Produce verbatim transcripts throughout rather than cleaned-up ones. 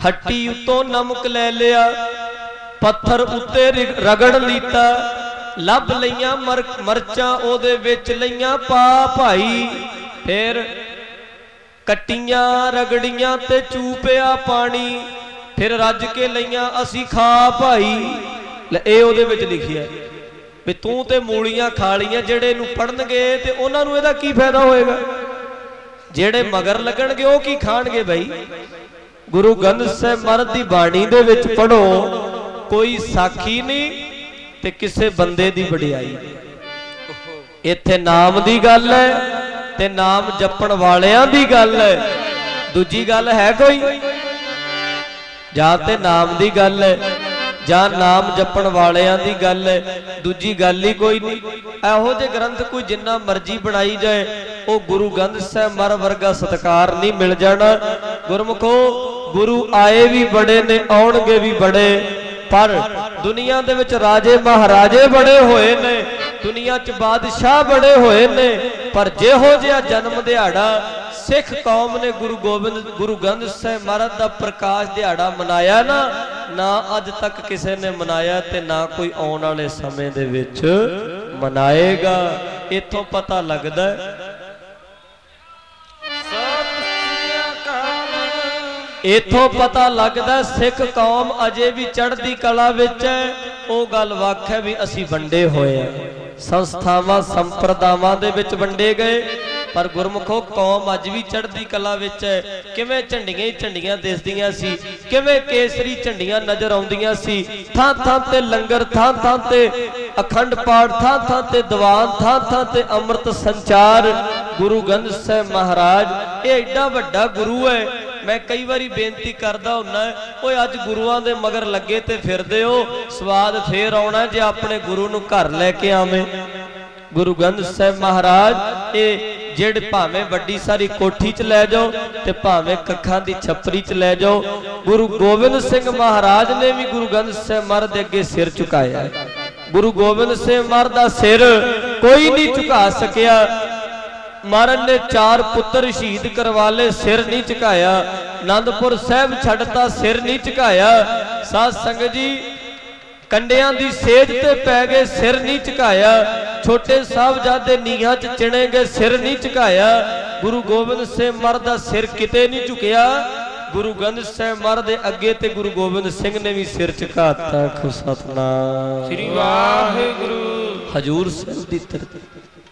हट्टी उत्तों नमक लै लिया, पत्थर उत्ते रगड़ लीता, लभ लईयां मर मरचां ओदे विच लईयां पा भाई, फिर कट्टियां रगड़ियां ते चूपिया पानी, फिर रज के लईयां असी खा भाई। ए ओदे विच लिखिया भी तू ते मूलियां खा लियां, जेड़े नूं पढ़नगे ते उन्हां नूं इहदा की फायदा होएगा, जेड़े मगर लगणगे ओह की खाणगे भाई। गुरु ग्रंथ साहिब महाराज दी बाणी दे विच पढ़ो, कोई साखी नहीं ते किसे बंदे दी वडियाई, इत्थे नाम दी गल है ते नाम जपण वालियां दी गल है, दूजी गल है कोई? जां ते नाम दी गल है जां नाम जपण वालियां दी गल है, दूजी गल ही कोई नहीं। इहो जे ग्रंथ कोई जिन्ना मर्जी बनाई जाए, वो गुरु ग्रंथ साहिब महाराज वर्गा सत्कार नहीं मिल जाना। गुरमुखो गुरु आए भी बड़े ने, आउणगे भी बड़े, पर दुनिया दे विच राजे महाराजे बड़े होए ने, दुनिया च बादशाह बड़े होए ने, पर जिहो जिहा जन्म दिहाड़ा सिख कौम ने गुरु गोबिंद गुरु ग्रंथ साहिब महाराज दा प्रकाश दिहाड़ा मनाया ना, ना अज तक किसी ने मनाया ते ना कोई आने वाले समय दे विच मनाएगा। इथों पता लगदा इथों पता लगदा सिख कौम अजे भी चढ़दी कला विच है। वो गल वख है भी असी वंडे होए हैं, संस्थावां संप्रदावां दे विच वंडे गए, पर गुरमुखो कौम अज भी चढ़दी कला विच है। किवें झंडियां ही झंडियां दिसदियां सी, किवें केसरी झंडियां नजर आउंदियां सी, थां थां ते लंगर, थां थां ते अखंड पाठ, थां थां ते दीवान, थां थां ते अमृत संचार। गुरु ग्रंथ साहिब महाराज ये एडा वड्डा गुरु है। मैं कई बारी बेनती करदा हुन्ना, ओए अज गुरुआं दे मगर लगे ते फिरदे हो, स्वाद फिर आउणा जे अपने गुरु नूं घर लैके आवें। गुरु ग्रंथ साहिब महाराज ये जेड़ भावें वड्डी सारी कोठी च लै जाओ ते भावें कखां दी छपरी च लै जाओ, गुरु गोबिंद सिंह महाराज ने भी गुरु ग्रंथ साहिब महाराज दे अगे सिर झुकाया। गुरु गोबिंद सिंह महाराज दा सिर कोई नहीं झुका सकिया। महाराज ने चार पुत्र शहीद करवा ले, सिर नहीं झुकाया। आनंदपुर साहिब छड्डता, सिर नहीं झुकाया। साध संगत जी कंडियां दी सेज ते पै गए, सिर नहीं झुकाया। छोटे साहबजादे नीहां च चिणे गए, सिर नहीं झुकाया। गुरु गोबिंद सिंह महाराज दा सिर किते नहीं झुकिया। गुरु ग्रंथ साहिब महाराज दे अगे ते गुरु गोबिंद सिंह ने भी सिर झुकाता। सतनाम श्री वाहिगुरु। हजूर साहिब दी धरती,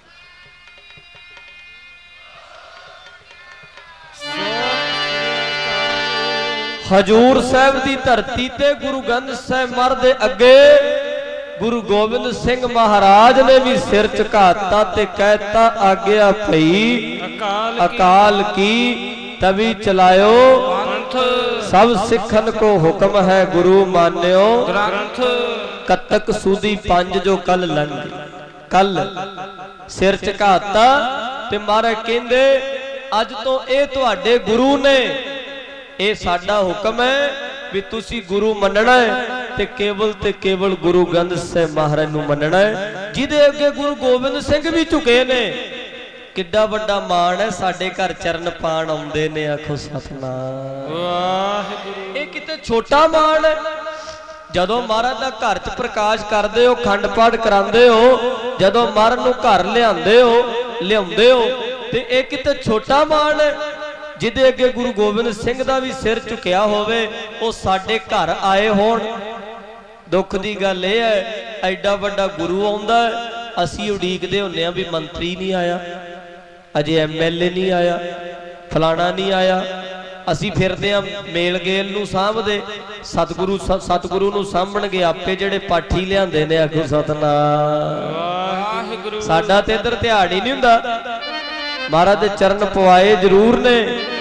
हजूर साहिब दी धरती ते गुरु ग्रंथ साहिब महाराज दे अगे गुरु गोबिंद सिंह महाराज ने भी सिर झुकाता ते कहता आज्ञा भई अकाल की तभी चलायो सब सिखन को हुक्म है गुरु मान्यो ग्रंथ। कतक सूदी पंज जो कल लंघ कल सिर झुकाता ते महाराज कहंदे अज तो ये तुहाडे गुरु ने, ये साडा हुक्म है भी तुसी गुरु मनना है ते केवल ते केवल गुरु ग्रंथ साहिब महाराज नूं मनना है, जिहदे अगे गुरु गोबिंद सिंह भी झुके ने। किड्डा वड्डा मान है, साडे घर चरण पाण आउंदे ने। आखो सतनाम वाहिगुरू। ये किते छोटा मान है? जदों महाराज दा घर च प्रकाश करदे हो, खंड पाठ करांदे हो, जदों महाराज नूं घर लिआंदे हो लिआउंदे हो ते ये किते छोटा मान है? जिदे अगे गुरु गोबिंद सिंह दा भी सिर झुकिया होवे, वो साडे घर आए होण। दुख दी गल यह है एडा वड्डा गुरु आउंदा, असीं उड़ीकदे हुंदे आ भी मंत्री नहीं आया, अजे एम एल ए नहीं आया, फलाना नहीं आया। असीं फिरदे आ मेल गेल नूं सामभदे, सतगुरु सतगुरु नूं सामभणगे आपे जेड़े पाठी लिआंदे ने। आखो सतनाम वाहिगुरू। साडा ते इधर ध्यान ही नहीं हुंदा। महाराज दे चरण पवाए जरूर ने,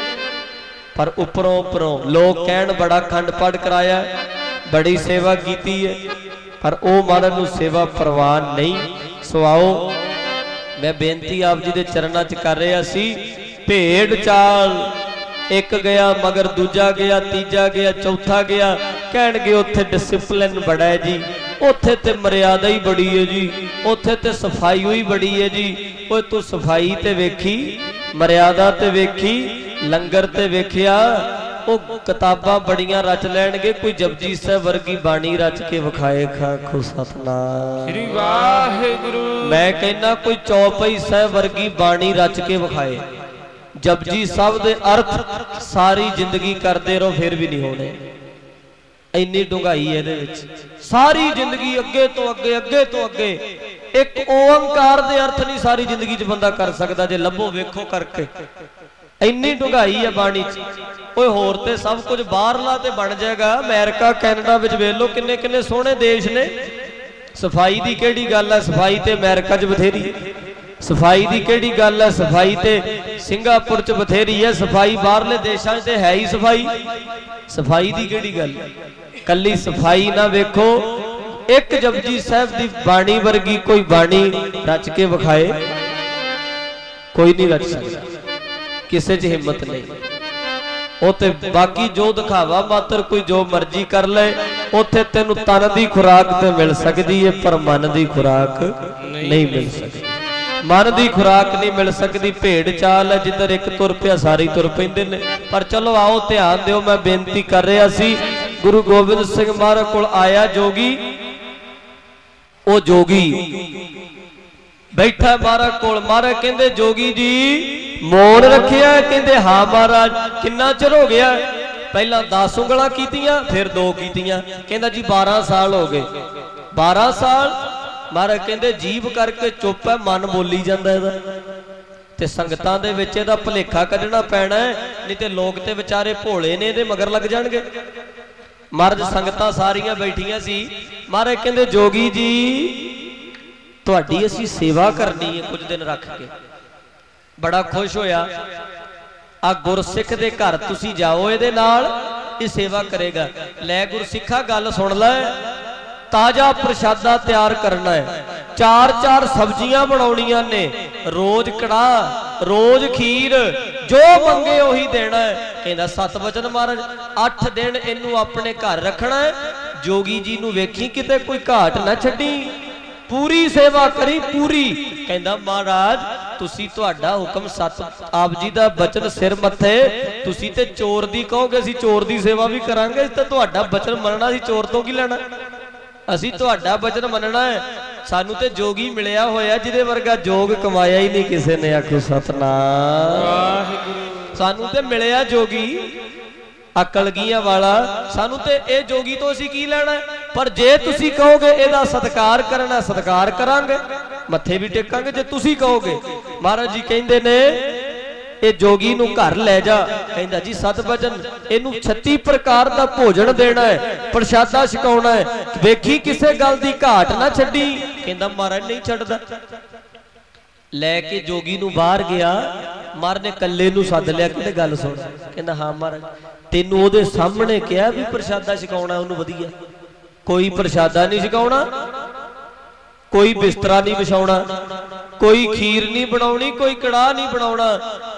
पर उपरों उपरों लोग कहण बड़ा खंड पाठ कराया, बड़ी सेवा की है, पर वो महाराज नूं सेवा प्रवान नहीं। सो आओ मैं बेनती आप जी दे चरणा च कर रहा सी। भेड़ चाल एक गया मगर दूजा गया, तीजा गया, चौथा गया। कहणगे उत्थे डिसिपलिन बड़ा है जी, उत्थे ते मर्यादा ही बड़ी है जी, उत्थे ते सफाई ही बड़ी है जी। ओए तू सफाई ते वेखी, मर्यादा ते वेखी, लंगर ते वेखिया, वो किताबां बड़ियां रच लैणगे, कोई जपजी साहिब वर्गी बाणी रच के विखाए खाखो सतनाम श्री वाहिगुरू। मैं कहना कोई चौपाई साहिब वर्गी बाणी रच के विखाए। जपजी साहिब दे अर्थ सारी जिंदगी करते रहो फिर भी नहीं होने, इन्नी डूंघाई है इहदे विच। सारी जिंदगी अगे तो अगे अगे तो अगे, एक ओंकार दे अर्थ नहीं सारी जिंदगी च बंदा कर सकता, जे लभो वेखो करके। इन्नी डूंघाई है बाणी च। कोई होर ते सब कुछ बाहरला ते बन जाएगा। अमेरिका कैनेडा विच वेख लो किन्ने किन्ने सोहणे देश ने। सफाई दी किहड़ी गल है, सफाई ते अमेरिका च बथेरी। सफाई दी किहड़ी गल है, सफाई ते सिंगापुर च बथेरी है। सफाई बाहरले देशां च ते है ही सफाई। सफाई दी किहड़ी गल, कल्ली सफाई ना वेखो, एक जपजी साहिब दी बाणी वर्गी कोई बाणी रच के विखाए, कोई नहीं रच सकता, किसे च हिम्मत नहीं। उते बाकी जो दिखावा मात्र कोई जो मर्जी कर ले, उथे तेनू तन दी खुराक ते मिल सकती है, पर मन दी खुराक नहीं मिल सकती। मन की खुराक नहीं मिल सकती। भेड़ चाल है, जिधर एक तुर पिया सारी तुर पैंदे ने। पर चलो आओ ध्यान दिओ, मैं बेनती कर रहा सी, गुरु गोबिंद सिंह महाराज कोल आया जोगी, ओ जोगी बैठा महाराज कोल। महाराज कहंदे जोगी जी मौन रखिया? कहंदे हाँ महाराज। किन्ना चिर हो गया? पहला दस उंगलां कीतियां, फिर दो कीतियां। कहंदा जी बारह साल हो गए। बारह साल? महाराज कहंदे जीभ करके चुप है, मन बोली जांदा इहदा, ते संगतां दे विच इहदा भुलेखा कढना पैना है, नहीं ते लोग ते विचारे भोले ने इहदे मगर लग जाणगे। महाराज संगतां सारियां बैठियां सी। महाराज कहंदे जोगी जी तुहाडी असीं सेवा करनी है कुछ दिन रख के। बड़ा खुश होया। आ गुरसिख दे घर तुसीं जाओ, इहदे नाल ये सेवा करेगा। लै गुरसिखा गल सुन लै, ताजा प्रशादा तैयार करना है, चार चार सब्जियां बनाउणियां ने, रोज कड़ाह रोज खीर, जो मंगे उही देना है। कहंदा सत वचन महाराज अठ दिन इनू अपने घर रखना है। जोगी जी नू वेखी किते कोई घाट ना छड्डी, पूरी सेवा करी पूरी। कहंदा महाराज तुसी तुहाडा हुक्म सत आप जी दा बचन सिर मथे, तुसी ते चोर दी कहोगे असीं चोर दी सेवा भी करांगे, ते तुहाडा बचन मनना, असीं चोर तो की लेना, असीं तुहाडा बचन मनना है। सानू ते जोगी मिलिया होया जिहदे वर्गा जोग कमाया ही नहीं किसी ने। आखो सतनाम वाहिगुरू। सानू ते मिलिया जोगी अकलगियां वाला, सानू ते ए जोगी तो असीं की लेना है। पर जे तुसीं कहोगे इहदा सत्कार करना, सत्कार करांगे, मत्थे भी टेकांगे जे तुसीं कहोगे। महाराज जी कहंदे ने ए जोगी नू घर लै जा। कहंदा जी सत वचन इनू छत्ती प्रकार दा भोजन देना है, प्रशादा छकाउणा है, वेखी किसे गल दी घाट ना छड्डी। कहंदा महाराज नहीं छड्डदा। लैके जोगी नू बाहर गया। महाराज ने कल्ले नू सद लिया, कहंदे गल सुन। कहंदा हाँ महाराज तेनू ओहदे सामने कहा भी प्रशादा छकाउणा, ओनू वधिया कोई प्रशादा नहीं छकाउणा, कोई बिस्तरा नहीं विछाउणा, कोई खीर नहीं बनाउणी, कोई कड़ाह नहीं बनाउणा,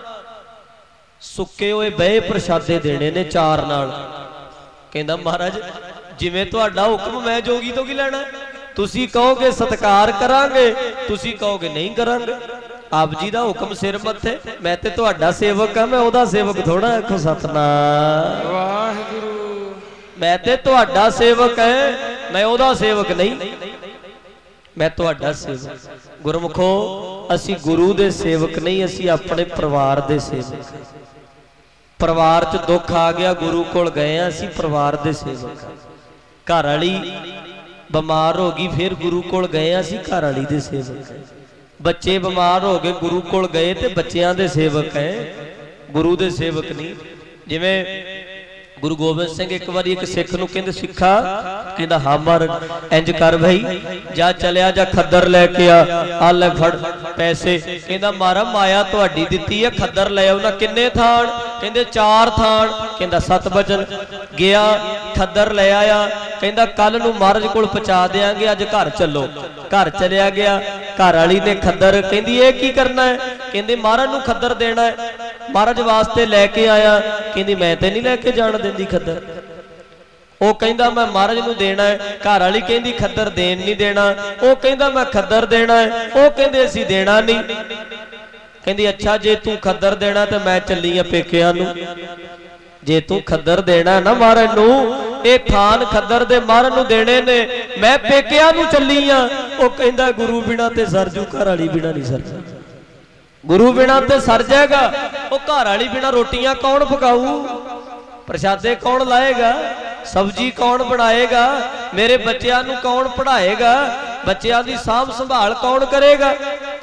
सुक्के होए बहे प्रशादे देने ने चार नाल। कहंदा महाराज जिवें तुहाडा हुक्म, मैं जोगी तो की लेना। तुसी कहोगे सत्कार करांगे, तुसी कहोगे नहीं करांगे। आप जी दा हुक्म सिर मथे, मैं ते तुहाडा सेवक हां, मैं ओहदा सेवक थोड़ा। आखो सतनाम वाहिगुरू। मैं ते तुहाडा सेवक है, मैं ओहदा सेवक नहीं, मैं तुहाडा सेवक। गुरमुखो असी गुरु दे सेवक नहीं, असी अपने परिवार दे सेवक। परिवार च दुख आ गया, गुरु कोल गए, असी परिवार दे सेवक। घर वाली बीमार हो गई, फिर गुरु कोल गए, असी घर वाली दे सेवक। बच्चे बीमार हो गए, गुरु कोल गए ते बच्चियां दे सेवक है, गुरु दे सेवक नहीं। जिवें गुरु गोबिंद सिंह एक बार एक सिख नूं कहंदे सिखा, कहंदा हाँ महाराज इंज कर भाई जा चलिया जा खद्दर लैके आ, आ ले फड़ पैसे। कहंदा महाराज माया तुहाडी दित्ती है, खद्दर ले आओ ना। किन्ने थान? कहंदे चार थान। कहंदा सत वचन गया खद्दर ले आया। कहंदा कल नूं महाराज कोल पहुंचा देंगे, अज घर चलो। घर चलिया गया। घर वाली ने खद्दर, कहंदी ये की करना है? कहंदे महाराज नूं खद्दर देना है, महाराज वास्ते लैके आया। कहंदी मैं ते नहीं लैके जाण दिंदी खद्दर। ਉਹ ਕਹਿੰਦਾ मैं महाराज ਨੂੰ देना है। घर वाली कहती खद्दर देन नहीं देना। ਉਹ ਕਹਿੰਦਾ मैं खद्दर देना है। ਉਹ ਕਹਿੰਦੇ ਅਸੀਂ देना नहीं। कहती अच्छा जे तू खद्दर देना तो मैं चली आ पेकिਆਂ ਨੂੰ। जे तू खद्दर देना ना महाराज नू, ये थान खद्दर दे महाराज नू देने ने। मैं पेकिया नू चली हाँ, वो कहंदा गुरु बिना ते सरजू, घर वाली बिना नहीं सरजा। गुरु बिना ते सर जाएगा, वो घर वाली बिना रोटियां कौन पकाऊ, प्रसादे कौन लाएगा, सब्जी कौन बनाएगा, मेरे बच्चों नू कौन पढ़ाएगा, बच्चों की सांभ संभाल कौन करेगा।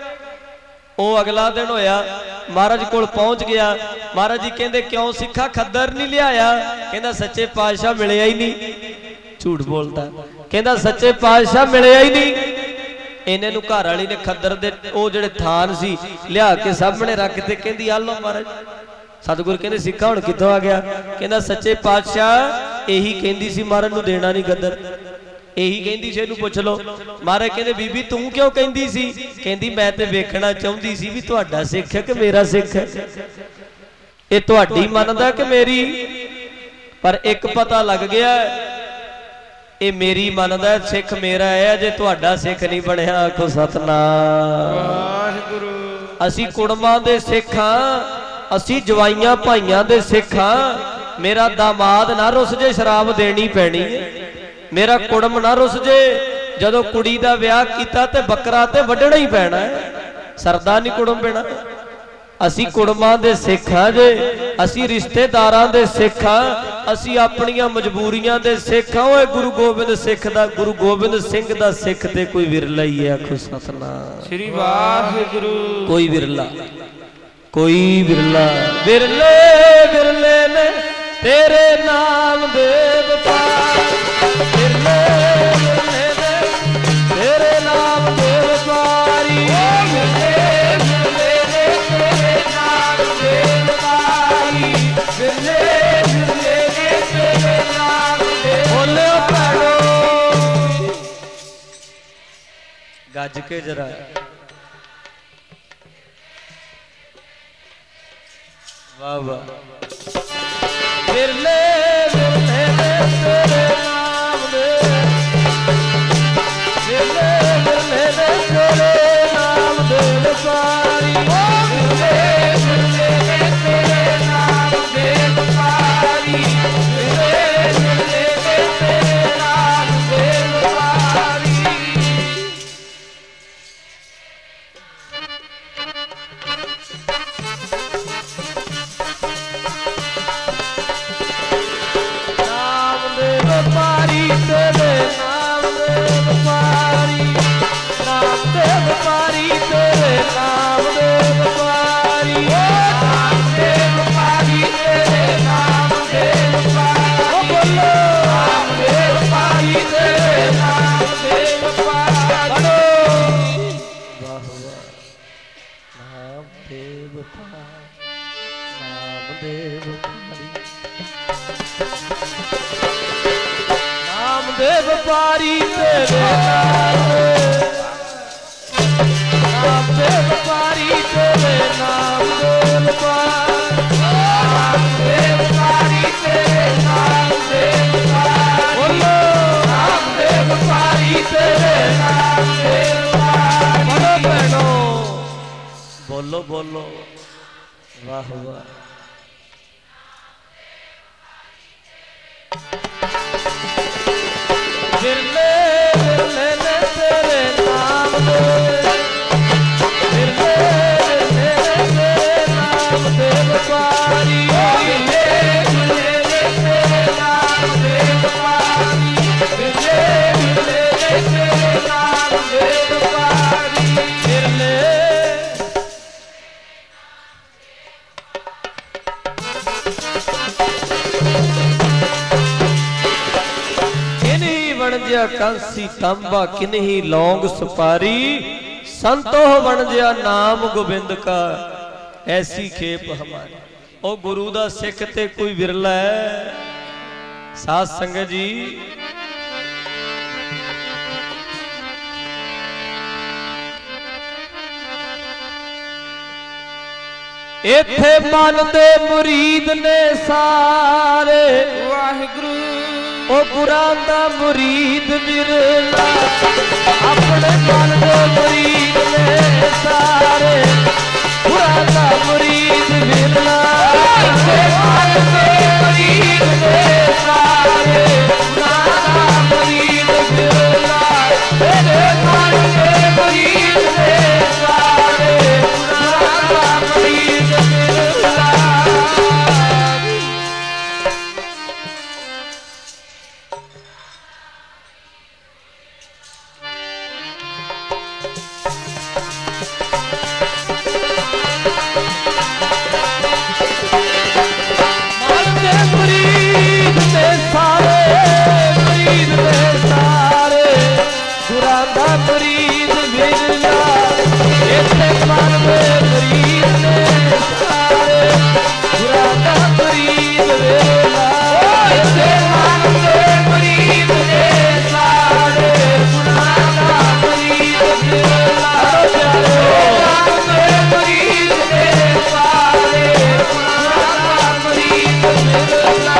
वो अगला दिन होया महाराज कोल पहुंच गया। महाराज जी कहते क्यों सिखा खद्दर नहीं लियाया, कहता सच्चे पातशाह मिलिया ही नहीं। झूठ बोलता, कहता सच्चे पातशाह मिलिया ही नहीं। इन्हें नू घर वाली ने खद्दर दे ओ जिहड़े थान सी लिया के सामने रख के कहती आ लो महाराज। सतगुरु कहते सिखा हुण कित्थों आ गया, कहता सच्चे पातशाह यही कहती सी महाराज नू देना नहीं खद्दर, यही कहती सी, इहनूं पुछ लो। महाराज कहते बीबी तू क्यों कहती सी, कहती मैं तो वेखना चाहती सी भी तुहाडा सिख है कि मेरा सिख है, ये तुहाडी मनदा कि मेरी। पर एक पता लग गया, ये मेरी मनदा सिख मेरा है, जे तुहाडा सिख नहीं बनया आखो सतनाम वाहिगुरू। असी कुड़मां दे सिख हां, असी जवाइयां भाइयां दे सिख हां। मेरा दामाद ना रुस जे शराब देनी पैनी है, मेरा कुड़म ना रुस जे जदों कुड़ी दा विआह कीता ते बकरा ते वड्ढना ही पैना है, सरदा नहीं कुड़म बिना। असी कुड़मां दे सिख हां जे, असी रिश्तेदारां दे सिख हां, असी अपनियां मजबूरियां दे सिख हां। ओए गुरु गोबिंद सिख दा, गुरु गोबिंद सिंह दा सिख ते कोई विरला ही है, आखो सतनाम श्री वाहिगुरू। कोई विरला, कोई विरला, विरले विरले ने तेरे नाम दे व्यापार, विरले विरले ने तेरे नाम दे व्यापारी, विरले विरले ने तेरे नाम दे व्यापारी, विरले विरले ने तेरे नाम दे। बोले भैणो गज के जरा, वाह वाह। विरले विरले ने तेरे नाम दे, विरले विरले ने तेरे नाम दे व्यापारी, विरले विरले ने तेरे नाम दे व्यापारी, विरले विरले ने तेरे नाम दे व्यापारी। व्यापारी तेरे नाम दे व्यापारी, नाम दे व्यापारी तेरे नाम दे व्यापारी, नाम दे व्यापारी तेरे नाम दे व्यापारी, बोलो नाम दे व्यापारी तेरे नाम दे व्यापारी। वाह वाह, नाम दे व्यापारी, नाम दे व्यापारी, दे व्यापारी तेरे नाम दे व्यापारी तेरे नाम दे व्यापारी, नाम दे व्यापारी तेरे नाम दे व्यापारी, बोलो नाम दे व्यापारी तेरे नाम दे व्यापारी। बोलो बहनो, बोलो बोलो, वाह वाह। विरले विरले ने तेरे नाम दे, विरले विरले ने तेरे नाम दे व्यापारी, विरले विरले ने तेरे नाम दे व्यापारी, विरले विरले ने तेरे नाम दे व्यापारी, विरले। वणजिया कांसी तांबा किन्ही लौंग सुपारी, संतो वणजिया नाम गोबिंद का, ऐसी खेप हमारी। ओ गुरु दा सिख ते कोई विरला है। साध संगत जी इत्थे मन दे मुरीद ने सारे, वाहिगुरू ओ गुरां दा मुरीद विरला, अपने मन दे मुरीद ने सारे, ਗੁਰਾਂ ਦਾ ਮੁਰੀਦ ਵਿਰਲਾ ਇੱਥੇ ਮਨ ਦੇ ਮੁਰੀਦ ਨੇ ਸਾਰੇ ਗੁਰਾਂ ਦਾ ਮੁਰੀਦ ਵਿਰਲਾ ਮੇਰੇ ਮਨ ਦੇ ਮੁਰੀਦ ਨੇ ਸਾਰੇ ਗੁਰਾਂ ਦਾ ਮੁਰੀਦ ਵਿਰਲਾ मुरीद विरला इत्थे मन दे मुरीद ने सारे गुरां दा मुरीद विरला इत्थे मन दे मुरीद ने सारे गुरां दा मुरीद विरला गुरां दे मुरीद ने सारे गुरां दा मुरीद विरला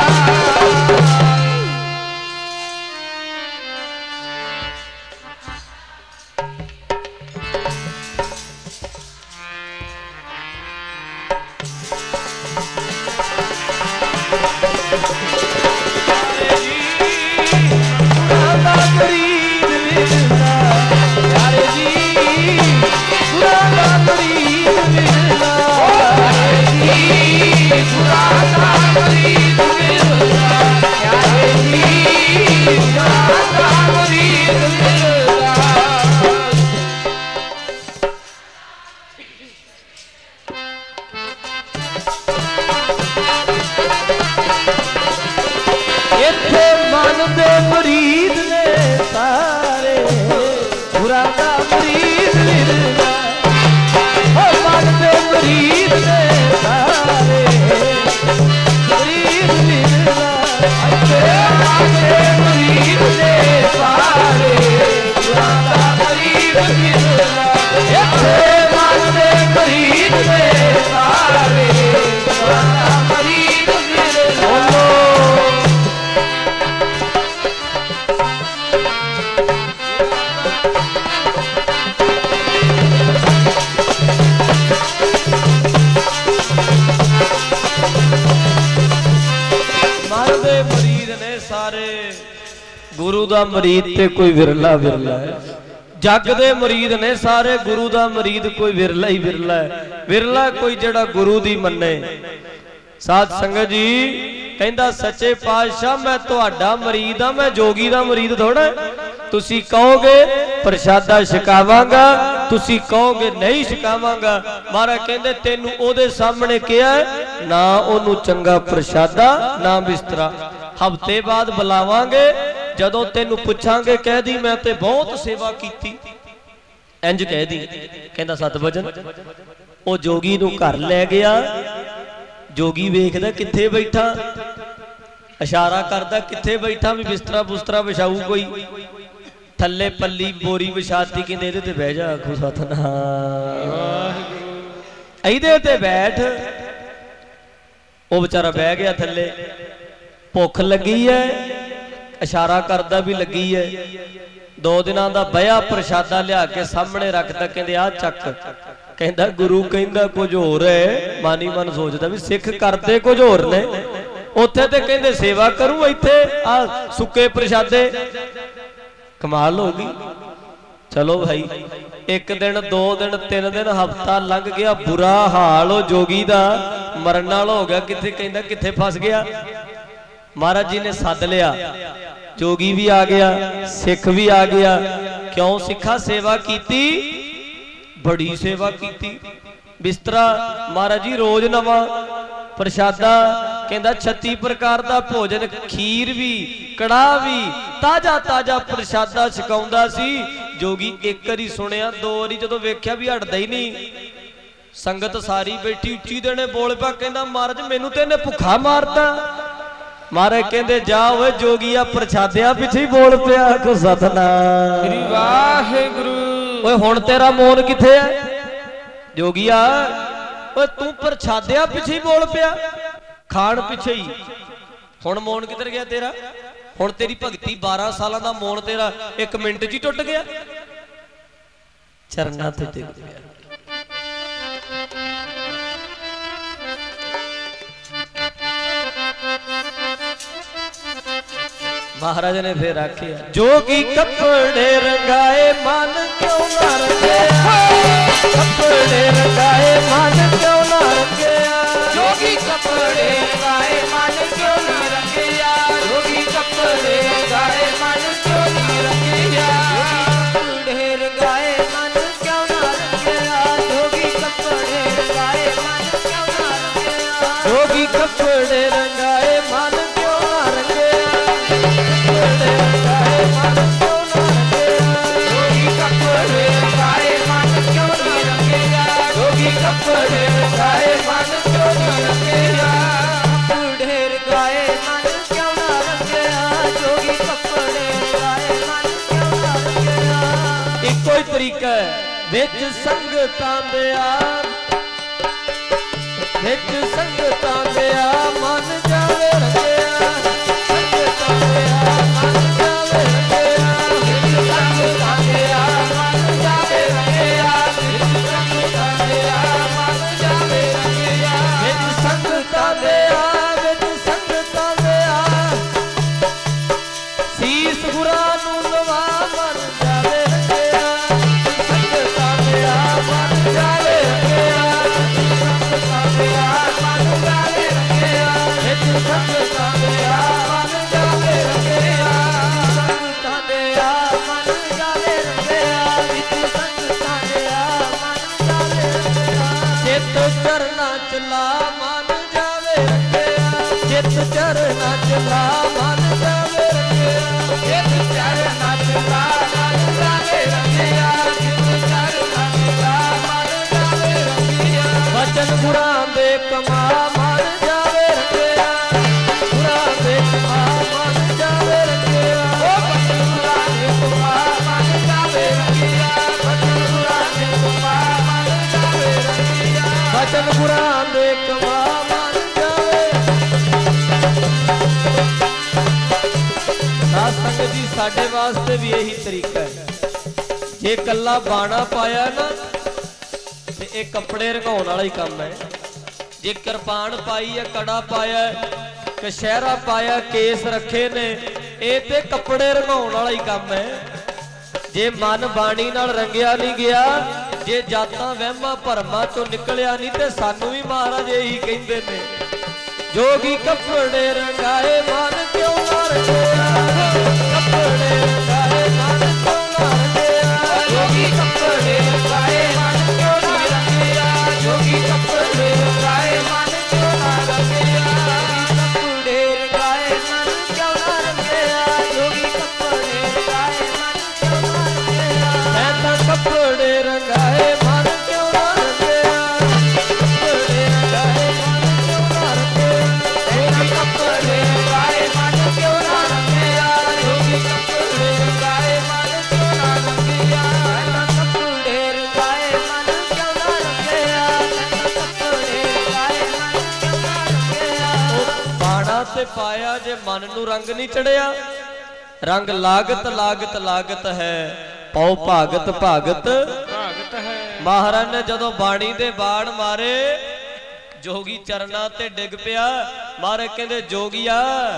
गुरु दा मुरीद ते कोई विरला विरला है जग दे मुरीद ने सारे गुरु दा मुरीद कोई विरला ही विरला है विरला कोई जड़ा गुरु दी मन्ने साध संगत जी कहंदा सच्चे पातशाह मैं तुहाडा मुरीद हां मैं जोगी दा मुरीद थोड़ा तुसी कहोगे प्रशादा छकावांगा तुसी कहोगे नहीं छकावांगा महाराज कहंदे तैनू ओदे सामने किया ना ओनू चंगा प्रशादा ना बिस्तरा हफ्ते बाद बुलावांगे जदों तेनू पुछांगे कह दी मैं ते बहुत सेवा कीती इंज कह दी कहंदा सत वजन ओ जोगी नू घर ले गया जोगी वेखदा किथे बैठा इशारा करदा किथे बैठा भी बिस्तरा बुस्तरा विछाऊ कोई थल्ले पल्ली बोरी विछाती कहंदे इहदे ते बह जा आखो सतनाम इहदे ते बैठ ओ बेचारा बह गया थल्ले भुख लगी है इशारा करदा भी लगी है दो दिनां दा बया प्रशादा लिया के सामने रखदा कहंदे आ चक कहंदा गुरु कहंदा कुछ होर है मानी मन सोचदा भी सिख करदे कुछ होर ने उत्थे ते कहंदे सेवा करूं इत्थे आ सुक्के प्रशादे कमाल हो गई चलो भाई एक दिन दो दिन तीन दिन हफ्ता लंघ गया बुरा हाल हो जोगी दा मरन नाल हो गया किथे कहंदा किथे फस गया महाराज जी ने सद लिया जोगी भी आ गया सिख भी आ गया क्यों सिखा सेवा कीती बड़ी सेवा कीती बिस्तरा महाराज जी रोज नवा प्रशादा कहंदा छत्ती प्रकार दा भोजन खीर भी कड़ाह भी ताजा ताजा प्रशादा छकाउंदा सी जोगी एक बारी सुनिया दो बारी जदों वेख्या भी हटदा ही नहीं संगत सारी बैठी उच्ची देने बोल पिया कहंदा महाराज मैनू ते इहने भुखा मारता महाराज कहंदे जा ओए जोगिया प्रशादिया पिछे बोल पिया को सतनाम श्री वाहिगुरु ओए हुण तेरा मोन किथे है जोगिया ओए तू प्रशादिया पिछे बोल पिया खाण पिछे ही हुण मोन किधर गया तेरा हुण तेरी भगती बारह साल दा मोन तेरा एक मिनट च ही टुट गया चरना ते टिक गया महाराज ने फिर आखिया जोगी कपड़े रंगाए मन क्यों ना रंगया, कपड़े रंगाए मन क्यों ना रंगया, जोगी कपड़े रंगाए मन क्यों ना रंगया, जोगी कपड़े रंगाए मन क्यों ना रंगया, कपड़े रंगाए मन क्यों ना रंगया, जोगी कपड़े रंगाए मन क्यों ना रंगया, जोगी कपड़े रंगाए मन क्यों ना रंगया, कपड़े रंगाए मन क्यों ना रंगया, जोगी कपड़े रंगाए मन क्यों ना रंगया, जोगी कपड़े रंगाए मन क्यों ना रंगया, कपड़े रंगाए मन क्यों ना रंगया, जोगी कपड़े रंगाए मन क्यों ना रंगया। इको ही तरीका है विच संगतां दे आ, विच संगतां दे आ मन जावे रंगया, संगतां दे आ मन जावे रंगया, विच संगतां दे आ मन जावे रंगया, विच संगतां दे आ मन जावे रंगया, विच संगतां दे आ, विच संगतां दे आ सीस गुरां नूं नवा मन जावे रंगया, संगतां दे आ मन जावे रंगया, संगतां दे आ मन जावे रंगया, विच संगतां दे आ मन जावे रंगया, संगतां दे आ मन जावे रंगया, विच संगतां दे आ मन जावे रंगया, चित चरना चला मन जावे रंगया, चित चरना चला मन जावे रंगया, चित चरना चला मन जावे रंगया, चित चरना चला मन जावे रंगया, वचन गुरां दे कमा मन जावे रंगया, गुरां दे कमा मन जावे रंगया, ओ वचन गुरां दे कमा मन जावे रंगया, वचन गुरां दे कमा मन जावे रंगया, वचन गुरां दे कमा मन जावे। साध संगत जी साडे वास्ते भी यही तरीका है, जे कल्ला बाणा पाया ना ते एक कपड़े रंगाउण वाला ही काम है, जे किरपान पाई है, कड़ा पाया, कशहरा पाया, केस रखे ने, ये ते कपड़े रंगाउण वाला ही काम है। जे मन बाणी नाल रंगिया नहीं गया, जे जातां वहमां भरमां चों निकलिया नहीं, ते सानू भी महाराज यही कहंदे ने जोगी कपड़े रंगाए मन क्यों ना रंगया, कपड़े रंगाए मन क्यों ना रंगया, जोगी कपड़े रंगाए मन क्यों ना रंगया, जोगी कपड़े रंगाए मन क्यों ना रंगया, कपड़े रंगाए मन क्यों ना रंगया, जोगी कपड़े रंगाए मन क्यों ना रंगया, मैं तां कपड़े रंगाए मन क्यों ना रंगया, कपड़े रंगाए मन क्यों ना रंगया, जोगी कपड़े रंगाए मन क्यों ना रंगया, जोगी कपड़े रंगाए मन क्यों ना रंगया, कपड़े रंगाए मन क्यों ना रंगया, कपड़े रंगाए मन क्यों ना रंगया। बाणा ते पाया जे मन नू रंग नहीं चढ़िया, रंग लागत लागत लागत है, पौ भागत भागत भागत है। महाराज ने जदों बाणी दे बाण मारे, जोगी चरना ते डिग पिया, मारे कहंदे जोगिया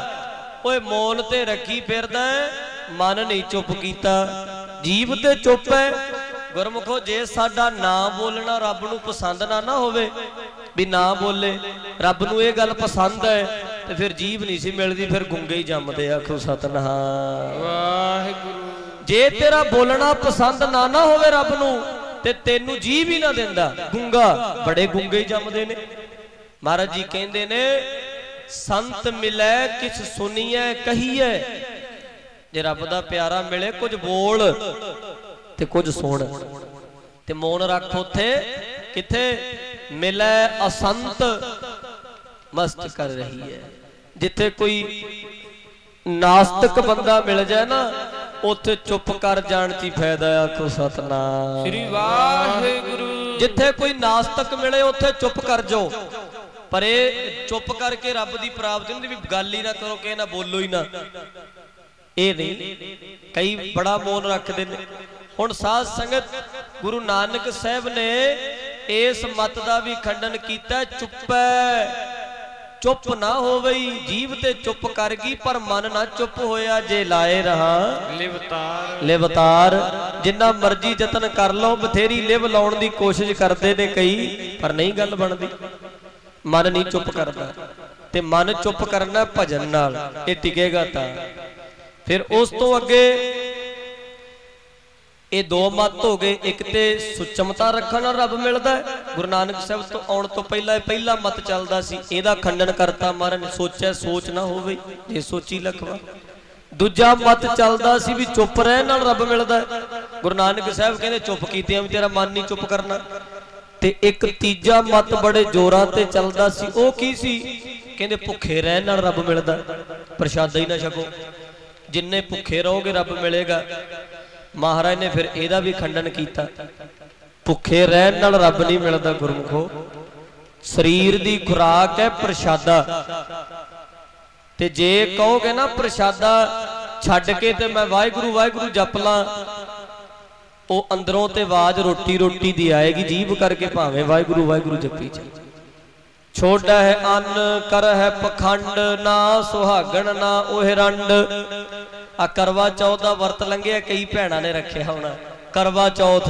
ओए मौन ते रखी फिरदा, मन नहीं चुप कीता, जीव ते चुप है। गुरमुखो जे साडा ना बोलना रब नू पसंद ना ना होवे, भी ना बोले रब नू ये गल पसंद है, ते फिर जीव नहीं सी मिलदी, फिर गुंगे ही जमदे। आखो सतनाम वाहिगुरू। जे तेरा बोलना पसंद ना ना होवे रब नू, ते तेनू जीव ही ना देंदा, गुंगा बड़े गुंगे ही जमदे ने। महाराज जी कहंदे ने संत मिलै किछ सुनिए कहिए, जे रब दा प्यारा मिले कुछ बोल ते कुछ सुन, ते मौन रख उथे किथे मिलै असंत मस्त कर रही है। जिथे कोई नास्तिक बंदा मिल जाए ना, उथे चुप कर जान च फायदा। आखो सतनाम श्री वाहिगुरू। जिथे कोई नास्तिक मिले उथे चुप कर जाओ, पर ये चुप करके रब की प्राप्ति नहीं, भी गल ही ना करो कि ना बोलो ही ना, ये नहीं। कई बड़ा मौन रखते हैं। हुण साध संगत गुरु नानक साहब ने इस मत का भी खंडन किया, चुप है चुप ना होवई, जीव ते चुप कर गई पर मन ना चुप होया, जे लाए रहा लिवतार लिवतार। जिन्ना मर्जी जतन कर लो, बथेरी लिव लाउण दी कोशिश करते ने कई, पर नहीं गल बनदी। मन नहीं चुप करता, ते मन चुप करना भजन नाल, ये टिकेगा तां। फिर उस तो अगे ये दो मत हो गए, एक ते सुचमता रखण नाल रब मिलदा है। गुरु नानक साहब तो आउण तो पहला पहला मत चलदा सी, इहदा खंडन करता महाराज ने, सोचै सोच ना होवे जे सोची लखवा। दूजा मत चलदा सी भी चुप रहण नाल रब मिलदा है। गुरु नानक साहब कहंदे चुप कीतियां भी तेरा मन नहीं चुप करना। ते एक तीजा मत बड़े जोरां ते चलदा सी, ओह की सी? कहंदे भुखे रहण नाल रब मिलदा, प्रशादा ही ना छको, जिन्ने भुखे रहोगे रब मिलेगा। महाराज ने फिर एदा भी खंडन किया, भुखे रहन नाल रब नहीं मिलता। गुरमुखो, शरीर दी खुराक है प्रशादा, ते जे कहोगे ना प्रशादा छड्ड के ते मैं वाहिगुरू वाहिगुरू जप ला, ओ अंदरों ते आवाज रोटी रोटी दी आएगी, जीभ करके भावें वाहिगुरू वाहिगुरू जपी जाए। छोड़ा है अन्न कर है पखंड, ना सुहागण ना ओह रंड। आ करवा चौथ का वर्त लंघिया, कई भैणा ने रखे होना करवा चौथ,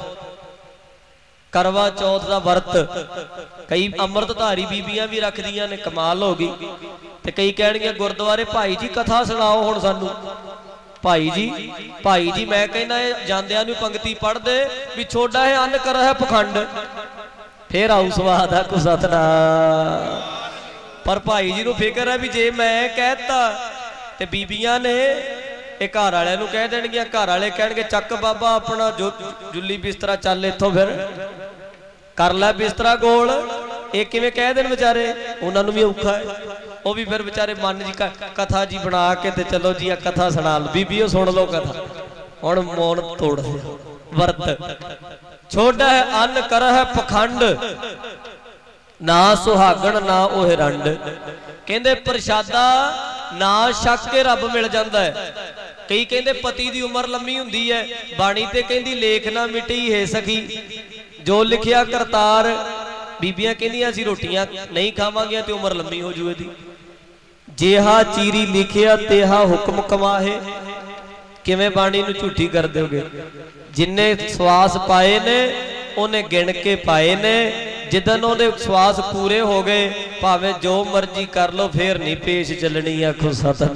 करवा चौथ का वर्त कई अमृतधारी बीबियां भी रखदियां ने, कमाल हो गई। ते कई कहणगे गुरुद्वारे भाई जी कथा सुनाओ हुण सानू। भाई जी भाई जी मैं कहना जांदियां नूं पंक्ति पढ़ दे भी छोड़ा है अन्न कर है पखंड, फिर आऊ स्वाद आ को सतनाम। पर भाई जी नूं फिक्र है भी जे मैं कहता ते बीबियां ने ये घर वाले नूं कह देणगियां, घर वाले कहणगे चक बाबा अपना जो जुल्ली बिस्तरा चल इत्थों, फिर कर लै बिस्तरा गोल। ये किवें कह देण बेचारे, उन्हां नूं भी औखा है। वो भी फिर बेचारे मन जी कथा जी बना के ते चलो जी आ कथा सुना लो, बीबीओ सुन लो कथा। हुण मौन तोड़ दिओ वर्त। छोड़ा है अन्न कर है पखंड, ना सुहागण ना ओह रंड। कहंदे प्रशादा ना छक के रब मिल जाता है। कई कहंदे पति दी उम्र लंबी हुंदी है, बाणी ते कहंदी लेख ना मिटी है सखी, जो लिखिया करतार। बीबियां कहंदियां असीं रोटियां नहीं खावांगियां ते उम्र लंबी हो जूए दी। जेहा चीरी लिखिया तेहा हुक्म कमाहे। किवें बाणी नूं झूठी कर दोगे? जिन्ने श्वास पाए ने उन्हें गिण के पाए ने, जिदन उहदे श्वास पूरे हो गए भावे जो मर्जी कर लो फिर नहीं पेश चलनी। आखो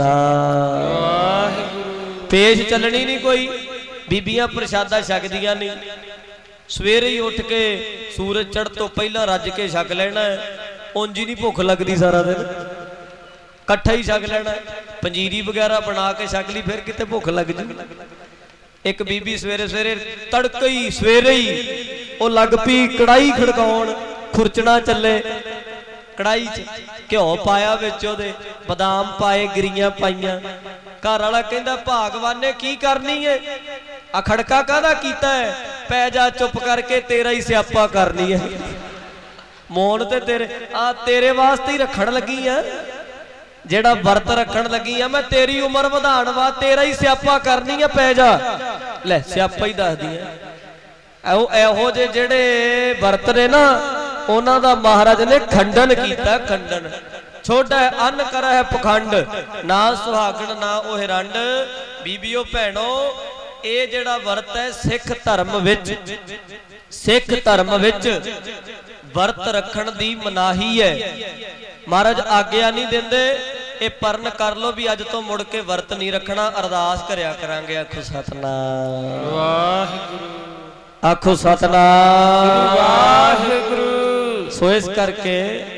सतनाम। पेश चलनी नहीं कोई। बीबियां प्रशादा छकदियां नहीं, सवेरे ही उठ के सूरज चढ़ तो पहला रज के छक लेना है, उंज ही नहीं भुख लगती सारा दिन, कट्ठा ही छक लेना है। पंजीरी वगैरह बना के छक ली, फिर किते भुख लग जी। एक बीबी सवेरे सवेरे तड़के ही सवेरे ही वो लग पी कड़ाई खड़काउण, खुरचना चले कड़ाई च घ्यो पाया विच ओदे, बादाम पाए, गिरियां पाइयां। घर वाला कहंदा भागवान ने की करनी है, आ खड़का काहदा कीता है? पै जा चुप करके, तेरा ही स्यापा करनी है। मौन ते तेरे आ तेरे वास्ते ही रखण लगी है, जेड़ा वर्त रखण लगी है मैं तेरी उम्र वधाण वा तेरा ही स्यापा करनी है, पै जा। ले स्यापा ही दस दी है। एहो जे जेड़े वर्त ने ना उन्हां दा महाराज ने खंडन कीता, खंडन। छोड़ा है अन्न कर है पखंड, ना सुहागण ना ओह रंड। बीबीओ भैणो, ये जेड़ा वर्त है सिख धर्म विच, सिख धर्म विच वर्त रखण दी मनाही है। महाराज आग्या नहीं देंदे, ये परन कर लो भी अज तो मुड़ के वर्त नहीं रखना, अरदास करया करांगे। आखो सतनाम वाहिगुरू, आखो सतनाम वाहिगुरू। सो इस करके